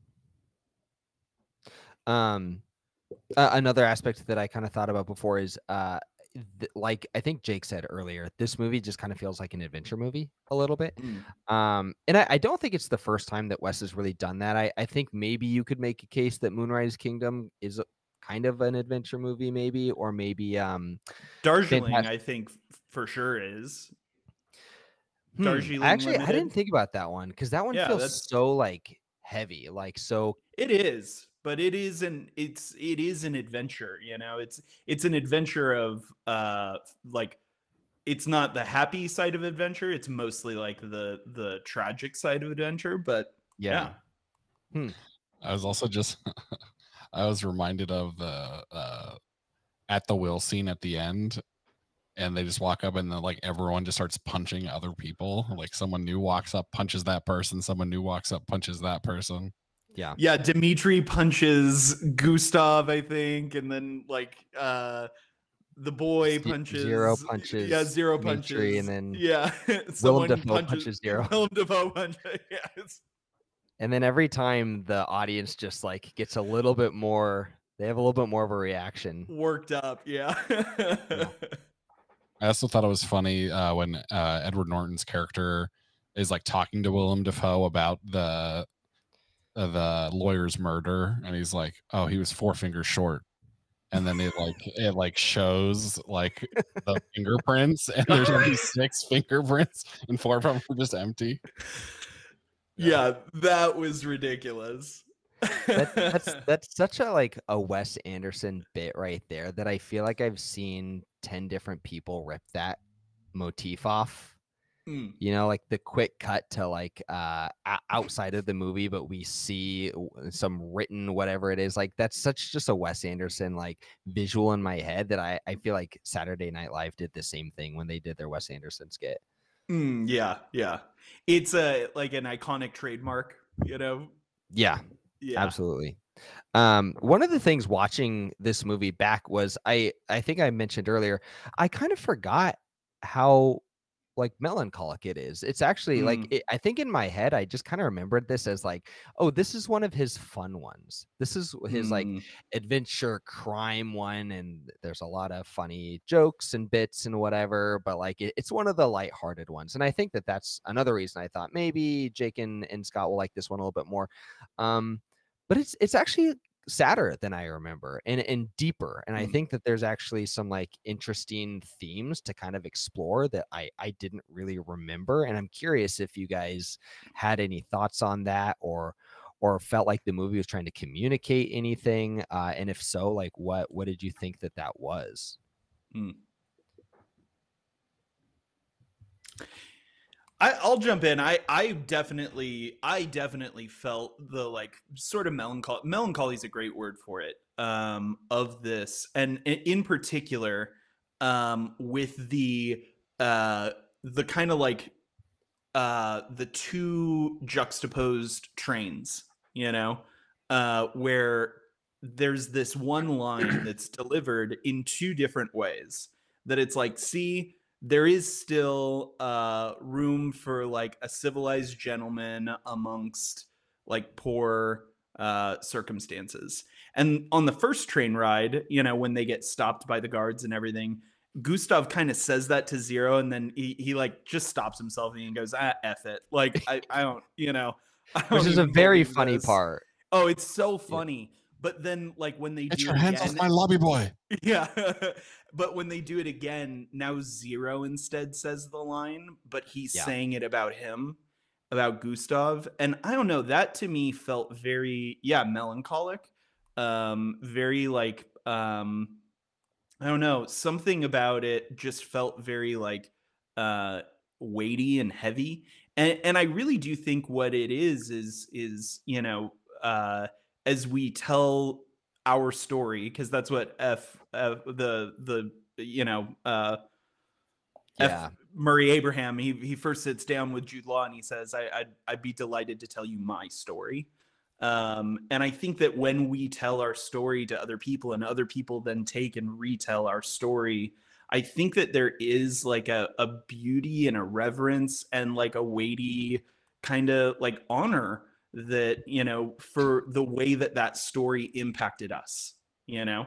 Um, uh, another aspect that I kind of thought about before is, uh, th- like I think Jake said earlier, this movie just kind of feels like an adventure movie a little bit. Mm. Um, and I, I don't think it's the first time that Wes has really done that. I, I think maybe you could make a case that Moonrise Kingdom is a, kind of an adventure movie, maybe, or maybe um, Darjeeling, Fantas- I think f- for sure is. hmm, Darjeeling actually, I Limited. didn't think about that one because that one Yeah, feels that's- so like heavy, like so. It is, but it is an it's it is an adventure, you know. It's it's an adventure of uh like it's not the happy side of adventure, it's mostly like the the tragic side of adventure, but Yeah. yeah. I was also just I was reminded of the uh at the will scene at the end, and they just walk up and then like everyone just starts punching other people. Like someone new walks up, punches that person, someone new walks up, punches that person. Yeah. Yeah, Dimitri punches Gustav, I think, and then like uh the boy Ze- punches Zero punches yeah, Zero Dimitri, punches, and then yeah, Willem someone Dafoe punches Zero. Willem Dafoe punches, yeah, it's And then every time the audience just like gets a little bit more, they have a little bit more of a reaction. worked up, yeah. I also thought it was funny uh, when uh, Edward Norton's character is like talking to Willem Dafoe about the uh, the lawyer's murder, and he's like, "Oh, he was four fingers short," and then it like it like shows like the fingerprints, and there's only six fingerprints, and four of them are just empty. Yeah, that was ridiculous. That, that's that's such a like a Wes Anderson bit right there that I feel like I've seen ten different people rip that motif off. Mm. You know, like the quick cut to like uh o- outside of the movie, but we see w- some written whatever it is. Like that's such just a Wes Anderson like visual in my head that I I feel like Saturday Night Live did the same thing when they did their Wes Anderson skit. Mm, yeah, yeah. It's a like an iconic trademark, you know. Yeah. Yeah. Absolutely. Um, one of the things watching this movie back was I I think I mentioned earlier, I kind of forgot how like melancholic it is. It's actually like Mm. it, I think in my head I just kind of remembered this as like, oh, this is one of his fun ones. This is his like Mm. adventure crime one, and there's a lot of funny jokes and bits and whatever, but like it, it's one of the lighthearted ones. And I think that that's another reason I thought maybe Jake and, and Scott will like this one a little bit more. Um, but it's it's actually sadder than I remember and and deeper. And I Mm. think that there's actually some like interesting themes to kind of explore that I I didn't really remember. And I'm curious if you guys had any thoughts on that or or felt like the movie was trying to communicate anything. Uh, and if so, like what what did you think that that was? Mm. I, I'll jump in. I, I definitely, I definitely felt the like sort of melancholy. Melancholy is a great word for it. Um, of this, and i- in particular, um, with the uh, the kind of like uh, the two juxtaposed trains. You know, uh, where there's this one line that's delivered in two different ways. That it's like, see. There is still uh, room for like a civilized gentleman amongst like poor uh, circumstances. And on the first train ride, you know, when they get stopped by the guards and everything, Gustav kind of says that to Zero, and then he, he like just stops himself and he goes, ah, F it. Like, I, I don't, you know. I Which don't is a even very believe funny this. part. Oh, it's so funny. But then like when they Get do your it hands again, off my lobby boy. yeah. But when they do it again, now Zero instead says the line, but he's Yeah. saying it about him, about Gustav. And I don't know, that to me felt very, yeah, melancholic. Um, very like, um, I don't know, something about it just felt very like uh weighty and heavy. And and I really do think what it is is is, you know, uh as we tell our story, because that's what F, F the the you know uh Yeah. F. Murray Abraham, he he first sits down with Jude Law and he says, I, I'd, I'd be delighted to tell you my story. Um, and I think that when we tell our story to other people and other people then take and retell our story, I think that there is like a, a beauty and a reverence and like a weighty kind of like honor that, you know, for the way that that story impacted us, you know?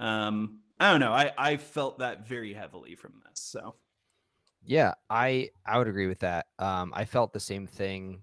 Um, I don't know. I, I felt that very heavily from this. So. Yeah, I I would agree with that. Um, I felt the same thing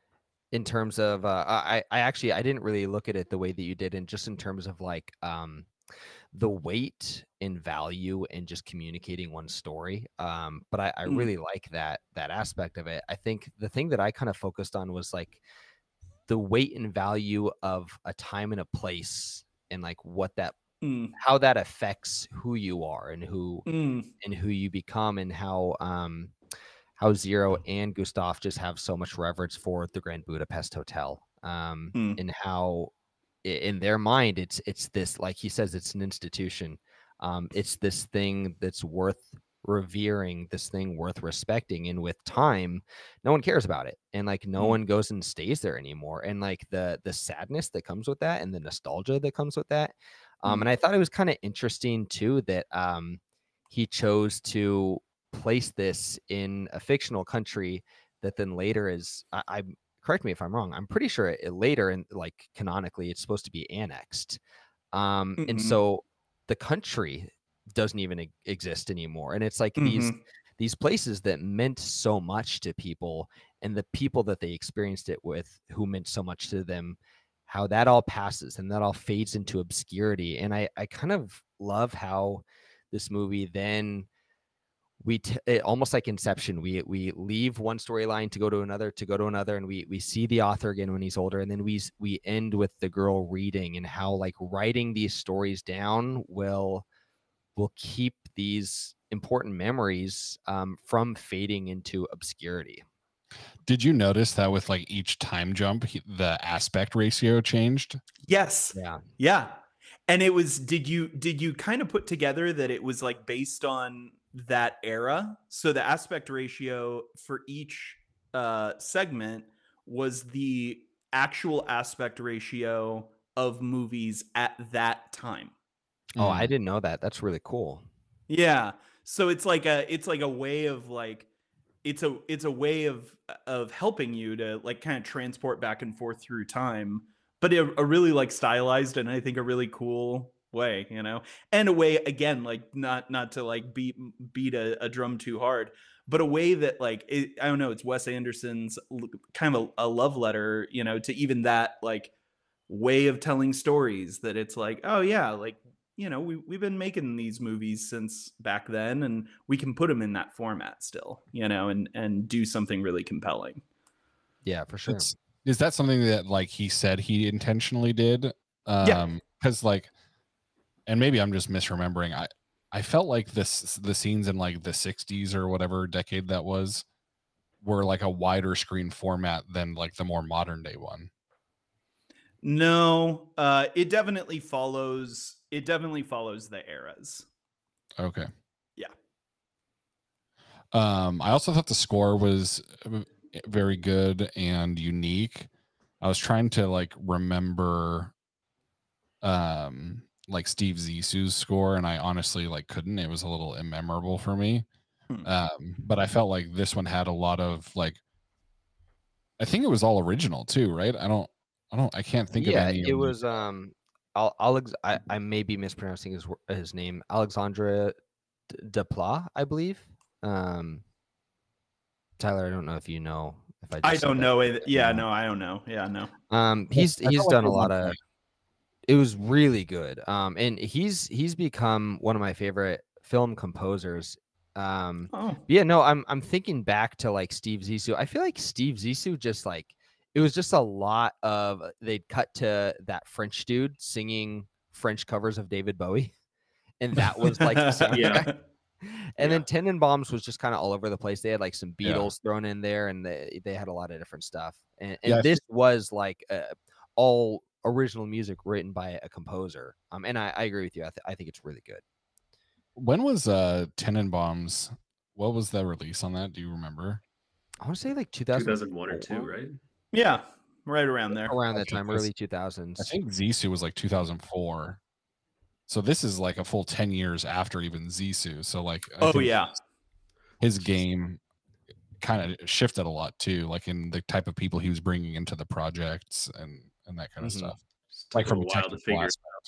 in terms of uh, I I actually I didn't really look at it the way that you did, and just in terms of like um, the weight and value in just communicating one story. Um, but I, I Mm. really like that that aspect of it. I think the thing that I kind of focused on was like the weight and value of a time and a place, and like what that Mm. how that affects who you are and who Mm. and who you become, and how um how Zero and Gustav just have so much reverence for the Grand Budapest Hotel, um Mm. and how i- in their mind it's it's this, like he says, it's an institution, um it's this thing that's worth revering, this thing worth respecting, and with time no one cares about it, and like no Mm. one goes and stays there anymore, and like the the sadness that comes with that and the nostalgia that comes with that. Um, Mm. and I thought it was kind of interesting too that um, he chose to place this in a fictional country that then later is, I, I correct me if I'm wrong, I'm pretty sure it, later in like canonically it's supposed to be annexed. Um, and Mhm. so the country doesn't even e- exist anymore. And it's like these Mhm. these places that meant so much to people, and the people that they experienced it with who meant so much to them, how that all passes and that all fades into obscurity. And I, I kind of love how this movie then we t- it, almost like Inception, we we leave one storyline to go to another to go to another, and we we see the author again when he's older, and then we s- we end with the girl reading, and how like writing these stories down will will keep these important memories um, from fading into obscurity. Did you notice that with like each time jump, he- the aspect ratio changed? Yes. Yeah. Yeah. And it was, did you did you kind of put together that it was like based on that era? So the aspect ratio for each uh segment was the actual aspect ratio of movies at that time. Oh, I Mm. didn't know that. That's really cool. Yeah. So it's like a it's like a way of like it's a it's a way of of helping you to like kind of transport back and forth through time, but a, a really like stylized and I think a really cool way, you know, and a way again like not not to like beat beat a, a drum too hard, but a way that like it, I don't know, it's Wes Anderson's l- kind of a, a love letter, you know, to even that like way of telling stories, that it's like, oh yeah, like, you know, we, we've been making these movies since back then, and we can put them in that format still, you know, and and do something really compelling. Yeah, for sure. It's, is that something that like he said he intentionally did? Yeah. Um, because like, and maybe I'm just misremembering. I I felt like this the scenes in like the sixties or whatever decade that was were like a wider screen format than like the more modern day one. No, uh it definitely follows it definitely follows the eras. Okay. Yeah. Um, I also thought the score was uh, very good and unique. I was trying to like remember um like Steve Zissou's score, and I honestly like couldn't. It was a little immemorable for me. Hmm. Um, but I felt like this one had a lot of like, I think it was all original too, right? I don't I don't I can't think of Yeah, any it of was um Al- Alex I, I may be mispronouncing his wor- his name, Alexandre D- Desplat, I believe. Um Tyler, I don't know if you know if I just I said don't that know correctly it. or Yeah, not. no, I don't know. Yeah, no. Um he's I he's felt like done a at one lot of point- it was really good. Um and he's he's become one of my favorite film composers. Um Oh. But yeah, no, I'm I'm thinking back to like Steve Zissou. I feel like Steve Zissou just like it was just a lot of they'd cut to that French dude singing French covers of David Bowie, and that was like the soundtrack. And Yeah. then Tenenbaums was just kind of all over the place. They had like some Yeah. Beatles thrown in there, and they they had a lot of different stuff. And and Yeah, I this was like uh, all original music written by a composer. Um, and I, I agree with you. I, th- I think it's really good. when was uh Tenenbaums what was the release on that? Do you remember? I want to say like two two thousand thousand one or two, right? Yeah, right around there. around that Okay, time, 'cause early two thousands. I think Zissou was like two thousand four. So this is like a full ten years after even Zissou. So like, I Oh think yeah, his game kind of shifted a lot too, like in the type of people he was bringing into the projects and and that kind of Mhm. stuff. Just Like took from a a while to technical figure. aspect.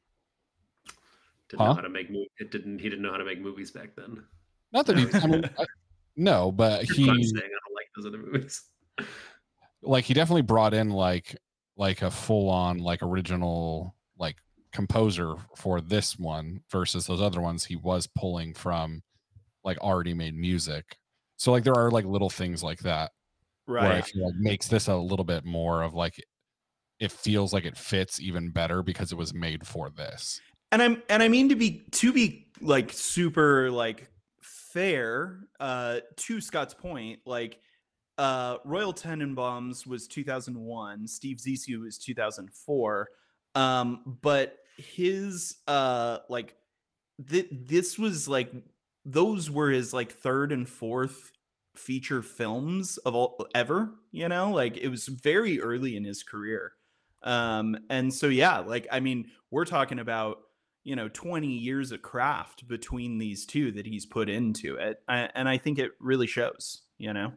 Didn't know Huh? how to make mo- it. Didn't he didn't know how to make movies back then? Not that he, I mean, I- no, but You're fine he saying I don't like those other movies. like he definitely brought in like like a full on like original like composer for this one versus those other ones he was pulling from like already made music. So like there are like little things like that where I right. feel like makes this a little bit more of like it feels like it fits even better because it was made for this. And I'm and I mean to be to be like super like fair uh to Scott's point, like uh Royal Tenenbaums was two thousand one, Steve Zissou was two thousand four. Um but his uh like th- this was like those were his like third and fourth feature films of all ever, you know? Like it was very early in his career. Um and so yeah, like I mean, we're talking about you know twenty years of craft between these two that he's put into it, I, and I think it really shows, you know.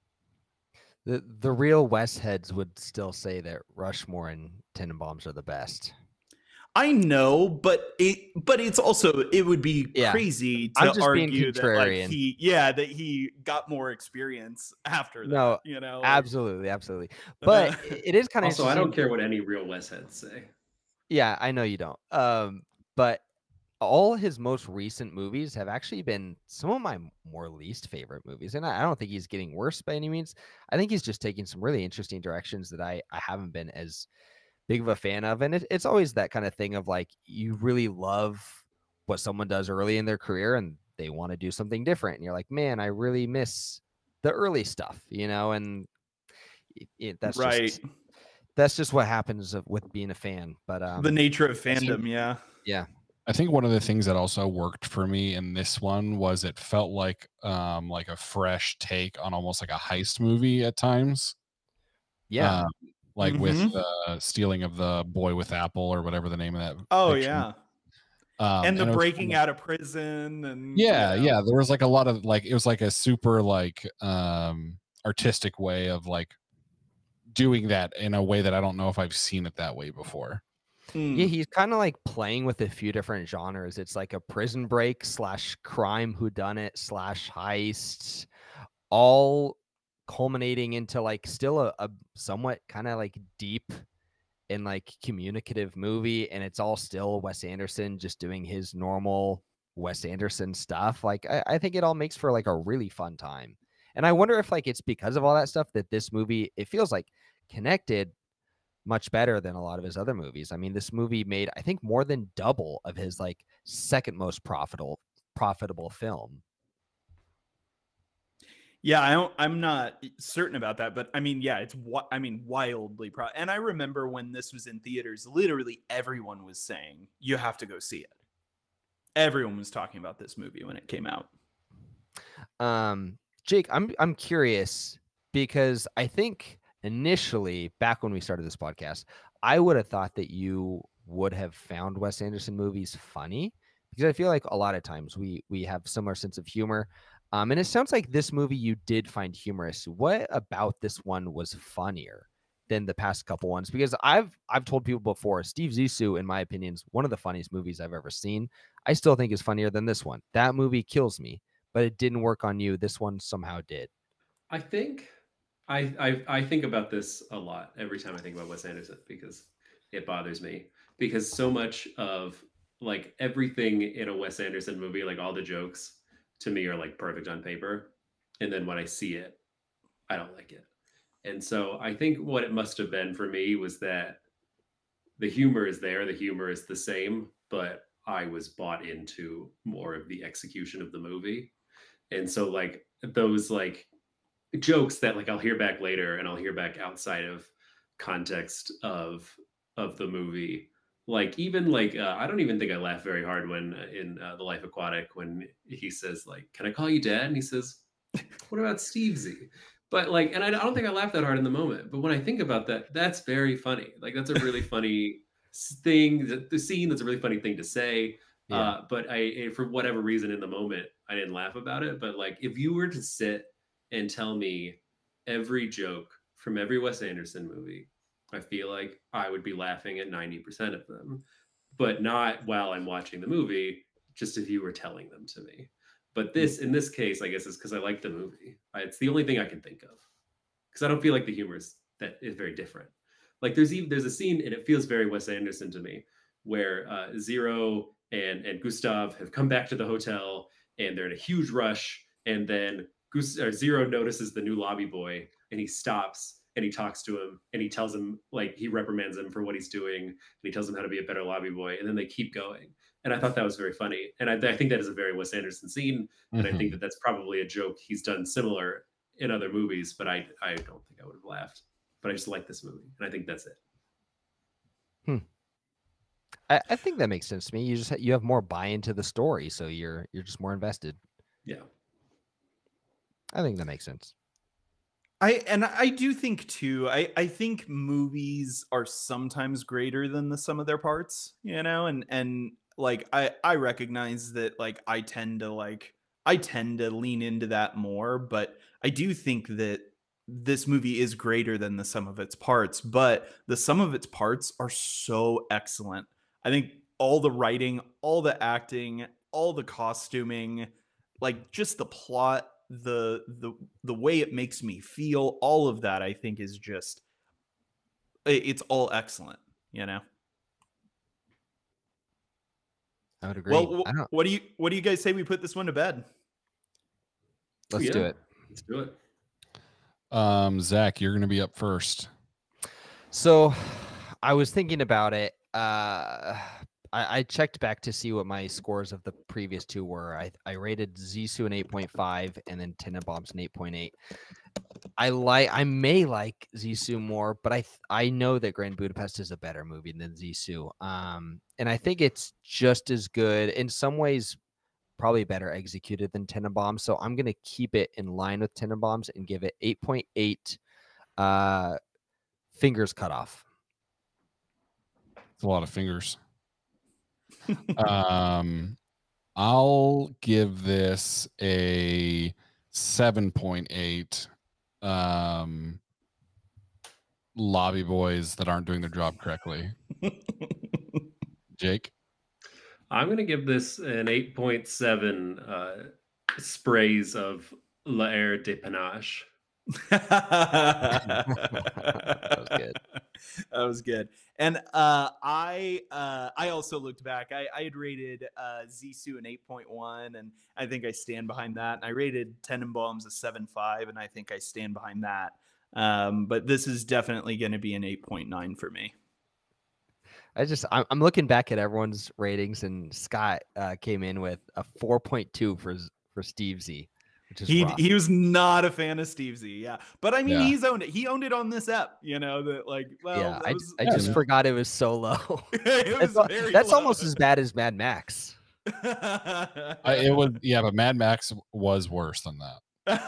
The the real West heads would still say that Rushmore and Tenenbaums are the best. I know, but it but it's also it would be Yeah. crazy I'm to just being argue that like contrarian. he yeah that he got more experience after that. No, you know, like- Absolutely, absolutely. But Uh, it is kind of Also, I don't care what any real West heads say. Yeah, I know you don't. Um, but all his most recent movies have actually been some of my more least favorite movies, and I, I don't think he's getting worse by any means. I think he's just taking some really interesting directions that I I haven't been as big of a fan of, and it, it's always that kind of thing of like you really love what someone does early in their career, and they want to do something different, and you're like, man, I really miss the early stuff, you know, and it, it, that's right. just that's just what happens of- with being a fan. But um, The nature of think- fandom, yeah. yeah. I think one of the things that also worked for me in this one was it felt like um like a fresh take on almost like a heist movie at times. Yeah. Um, like with Mhm. the stealing of the boy with Apple or whatever the name of that. Oh picture. yeah, Um, and the it was breaking kinda- out of prison and Yeah, you know. yeah. There was like a lot of like it was like a super like um artistic way of like doing that in a way that I don't know if I've seen it that way before. Mm. Yeah, he's kind of like playing with a few different genres. It's like a prison break slash crime whodunit slash heist, all culminating into like still a, a somewhat kind of like deep and like communicative movie. And it's all still Wes Anderson just doing his normal Wes Anderson stuff. Like I, I think it all makes for like a really fun time. And I wonder if like it's because of all that stuff that this movie, it feels like connected much better than a lot of his other movies. I mean, this movie made, I think, more than double of his like second most profitable profitable film. Yeah, I don't, I'm not certain about that, but I mean, yeah, it's what I mean, wildly pro. And I remember when this was in theaters, literally everyone was saying you have to go see it. Everyone was talking about this movie when it came out. Um, Jake, I'm I'm curious because I think initially, back when we started this podcast, I would have thought that you would have found Wes Anderson movies funny because I feel like a lot of times we we have similar sense of humor. Um, and it sounds like this movie you did find humorous. What about this one was funnier than the past couple ones? Because I've I've told people before, Steve Zissou, in my opinion, is one of the funniest movies I've ever seen. I still think is funnier than this one. That movie kills me, but it didn't work on you. This one somehow did. I think I, I I think about this a lot every time I think about Wes Anderson because it bothers me because so much of like everything in a Wes Anderson movie, like all the jokes to me are like perfect on paper, and then when I see it, I don't like it. And so I think what it must have been for me was that the humor is there, the humor is the same, but I was bought into more of the execution of the movie. And so like those like jokes that like I'll hear back later and I'll hear back outside of context of of the movie Like even like uh, I don't even think I laughed very hard when uh, in uh, The Life Aquatic when he says like, "Can I call you Dad?" and he says, "What about Steve Z?" But like, and I, I don't think I laughed that hard in the moment. But when I think about that, that's very funny. Like that's a really funny thing. The, the scene that's a really funny thing to say. Yeah. Uh, but I, for whatever reason, in the moment, I didn't laugh about it. But like, if you were to sit and tell me every joke from every Wes Anderson movie, I feel like I would be laughing at ninety percent of them, but not while I'm watching the movie, just if you were telling them to me. But this, in this case, I guess is because I like the movie. I, it's the only thing I can think of. Because I don't feel like the humor is that is very different. Like there's even there's a scene, and it feels very Wes Anderson to me, where uh, Zero and and Gustav have come back to the hotel, and they're in a huge rush, and then Gus- or Zero notices the new lobby boy, and he stops and he talks to him, and he tells him, like, he reprimands him for what he's doing, and he tells him how to be a better lobby boy, and then they keep going. And I thought that was very funny, and I, I think that is a very Wes Anderson scene, and Mhm. I think that that's probably a joke he's done similar in other movies, but I I don't think I would have laughed. But I just like this movie, and I think that's it. I, I think that makes sense to me. You just ha- you have more buy into the story, so you're you're just more invested. Yeah. I think that makes sense. I and I do think too. I I think movies are sometimes greater than the sum of their parts, you know, and and like I I recognize that like I tend to like I tend to lean into that more, but I do think that this movie is greater than the sum of its parts, but the sum of its parts are so excellent. I think all the writing, all the acting, all the costuming, like just the plot, the the the way it makes me feel, all of that I think is just i- it's all excellent, you know. I would agree. Well, I wh- don't. what do you what do you guys say we put this one to bed? Let's do Yeah. it. Let's do it. Um, Zach, you're gonna be up first. So, I was thinking about it. Uh, I, I checked back to see what my scores of the previous two were. I, I rated Zissou an eight point five and then Tenenbaums an eight point eight. I like. I may like Zissou more, but I th- I know that Grand Budapest is a better movie than Zissou. Um, and I think it's just as good in some ways, probably better executed than Tenenbaums. So I'm gonna keep it in line with Tenenbaums and give it eight point eight. Uh, fingers cut off. It's a lot of fingers. um, I'll give this a seven point eight. Um, lobby boys that aren't doing their job correctly. Jake, I'm going to give this an eight point seven uh, sprays of La Air de Panache. that was good. That was good. And uh, I uh, I also looked back. I, I had rated uh, Zissou an eight point one, and I think I stand behind that. And I rated Tenenbaums a seven point five, and I think I stand behind that. Um, but this is definitely going to be an eight point nine for me. I just I'm, I'm looking back at everyone's ratings, and Scott uh, came in with a four point two for for Steve Z, which is He rough. he was not a fan of Steve Z, yeah. But I mean, Yeah. he's owned it. He owned it on this app, you know. That like, well, yeah, that I, was, I yeah, just man. forgot it was so low. it was that's al- very that's low. almost as bad as Mad Max. I, it was yeah, but Mad Max was worse than that.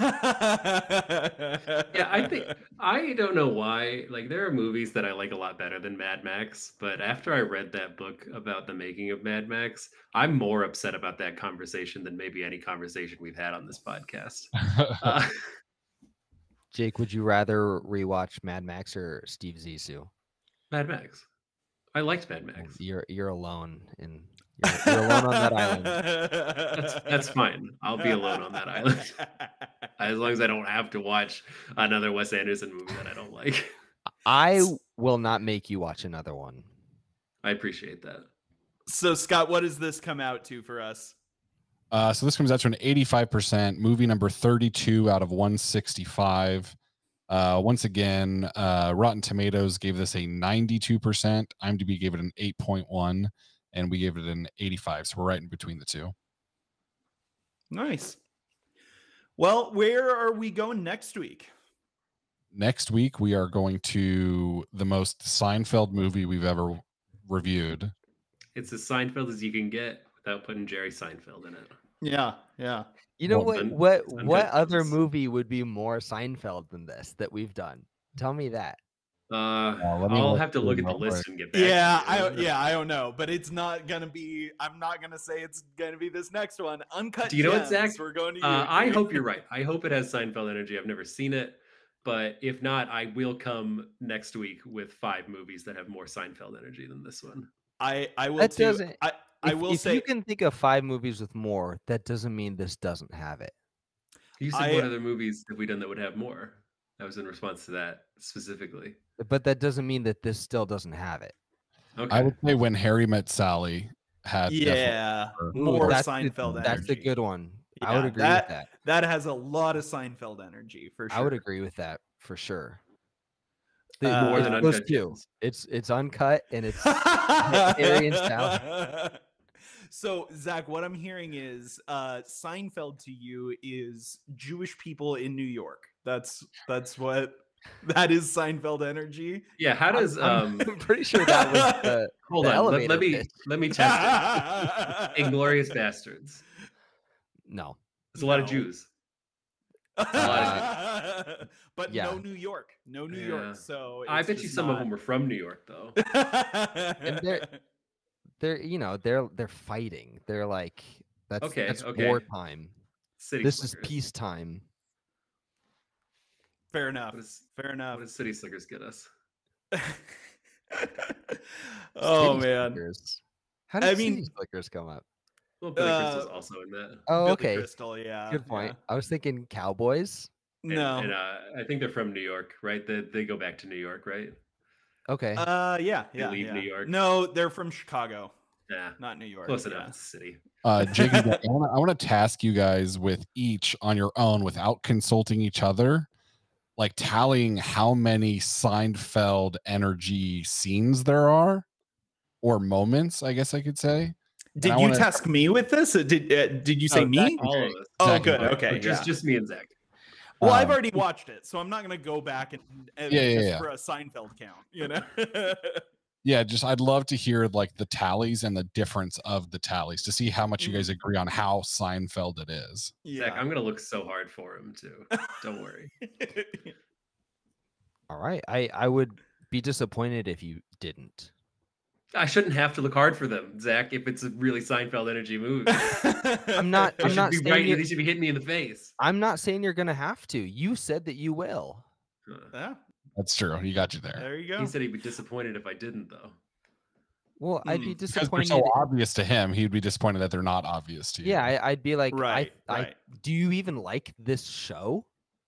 Yeah, I think I don't know why. Like, there are movies that I like a lot better than Mad Max, but after I read that book about the making of Mad Max, I'm more upset about that conversation than maybe any conversation we've had on this podcast. Uh, Jake, would you rather rewatch Mad Max or Steve Zissou? Mad Max. I liked Mad Well, Max. You're you're alone, and you're, you're alone on that island. That's that's fine. I'll be alone on that island as long as I don't have to watch another Wes Anderson movie that I don't like. I will not make you watch another one. I appreciate that. So, Scott, what does this come out to for us? Uh, so this comes out to an eighty-five percent, movie number thirty-two out of one sixty-five. Uh, once again, uh, Rotten Tomatoes gave this a ninety-two percent. IMDb gave it an eight point one, and we gave it an eighty-five. So we're right in between the two. Nice. Well, where are we going next week? Next week, we are going to the most Seinfeld movie we've ever reviewed. It's as Seinfeld as you can get without putting Jerry Seinfeld in it. Yeah, yeah. You know Well, what? un- What uncut what other gems. movie would be more Seinfeld than this that we've done? Tell me that. Uh, Uh, let me I'll look have to through look at the real quick. list and get back. Yeah, to you. I yeah, I don't know, but it's not gonna be. I'm not gonna say it's gonna be this next one. Uncut. Do you know what, Gems, Zach? We're going to. Uh, you. I hope you're right. I hope it has Seinfeld energy. I've never seen it, but if not, I will come next week with five movies that have more Seinfeld energy than this one. I I will That too. doesn't- I I If, will if say you can think of five movies with more, that doesn't mean this doesn't have it. You said I- what other movies have we done that would have more? That was in response to that specifically. But that doesn't mean that this still doesn't have it. Okay. I would say When Harry Met Sally had definitely yeah, more. Ooh, more that's the- Seinfeld energy. That's the good one. I would Yeah, agree that, with that. That has a lot of Seinfeld energy for sure. I would agree with that for sure. The, Uh, More it's than those Uncut two. Gems. It's it's uncut and it's Harry and Sally. So Zach, what I'm hearing is uh, Seinfeld to you is Jewish people in New York. That's that's what that is Seinfeld energy. Yeah. How does I'm, um? I'm pretty sure that was the, Hold the on. Let, elevator let me pitch. let me test it. Inglorious Bastards. No. There's a lot of No. Jews. But yeah. no New York, no New Yeah. York. So I it's bet you just some of not- them were from New York though. And they're they're you know, they're they're fighting. They're like that's Okay, that's okay. wartime. City This is Slickers. peacetime. Fair enough. What is- Fair enough. What does City Slickers get us? oh City man. Slickers. How I did mean- City Slickers come up? Well, Billy Crystal's Uh, also in that. Oh, Billy okay. Crystal, yeah. Good point. yeah. I was thinking Cowboys. And, No. and uh, I think they're from New York, right? They they go back to New York, right? Okay. Uh, yeah, They yeah. leave yeah. New York? No, they're from Chicago, Yeah, not New York. close yeah. enough. It's a city. Uh, Jiggy, I want to I want to task you guys with each on your own without consulting each other, like tallying how many Seinfeld energy scenes there are, or moments. I guess I could say. Did I you wanna- task me with this? Uh, Did uh, Did you say Oh, me? All of us. Oh, Zach, good. you- Okay, But just yeah. just me and Zach. Well, I've Um, already watched it, so I'm not gonna go back and, and Yeah, yeah, just yeah. for a Seinfeld count. You know. Yeah, just I'd love to hear like the tallies and the difference of the tallies to see how much you guys agree on how Seinfeld it is. Zach, I'm gonna look so hard for him too. Don't worry. All right. I I would be disappointed if you didn't. I shouldn't have to look hard for them, Zach. If it's a really Seinfeld energy movie, I'm not they I'm should not be saying right. you're, They should be hitting me in the face. I'm not saying you're gonna have to. You said that you will. Huh. Yeah, That's true. You got you there. there you go. He said he'd be disappointed if I didn't, though. Well, I'd Hmm. be Because they're disappointed. so obvious to him, he'd be disappointed that they're not obvious to you. Yeah, I, I'd be like, Right, I, I, right. do you even like this show?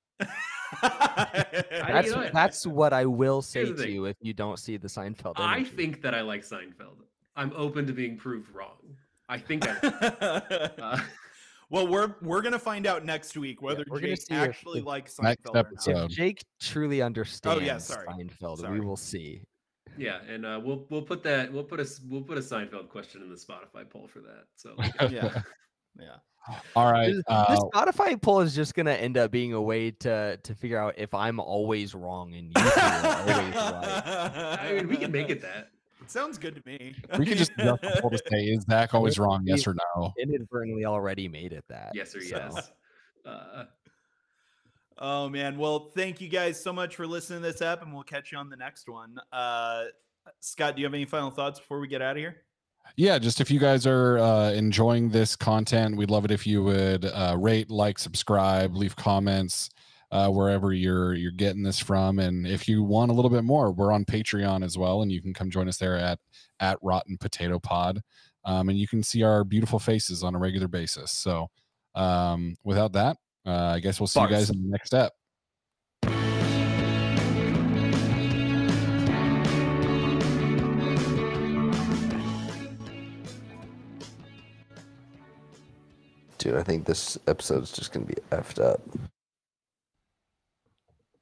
I- That's you know what? that's what I will say Here's the to thing. you if you don't see the Seinfeld. I energy. think that I like Seinfeld. I'm open to being proved wrong. I think I. Uh, well, we're we're gonna find out next week whether we're gonna Jake see if- actually if- likes Next Seinfeld or episode. not. if Jake truly understands Oh, yeah, sorry. Seinfeld, Sorry. we will see. yeah, and uh, we'll we'll put that we'll put a s- we'll put a Seinfeld question in the Spotify poll for that. So Yeah, yeah. All right. This, Uh, this Spotify poll is just gonna end up being a way to to figure out if I'm always wrong and you two are always right. I mean, we can make it that. It sounds good to me. we could just just hold to say, is Zach always wrong? Yes or no? Inadvertently already made it that. Yes or so. yes. Uh, Oh man, well, thank you guys so much for listening to this app, and we'll catch you on the next one. Uh, Scott, do you have any final thoughts before we get out of here? Yeah, just if you guys are uh, enjoying this content, we'd love it if you would uh, rate, like, subscribe, leave comments uh, wherever you're you're getting this from. And if you want a little bit more, we're on Patreon as well, and you can come join us there at at Rotten Potato Pod, um, and you can see our beautiful faces on a regular basis. So, um, without that, uh, I guess we'll see Bars. you guys in the next step. Dude, I think this episode's just gonna be effed up.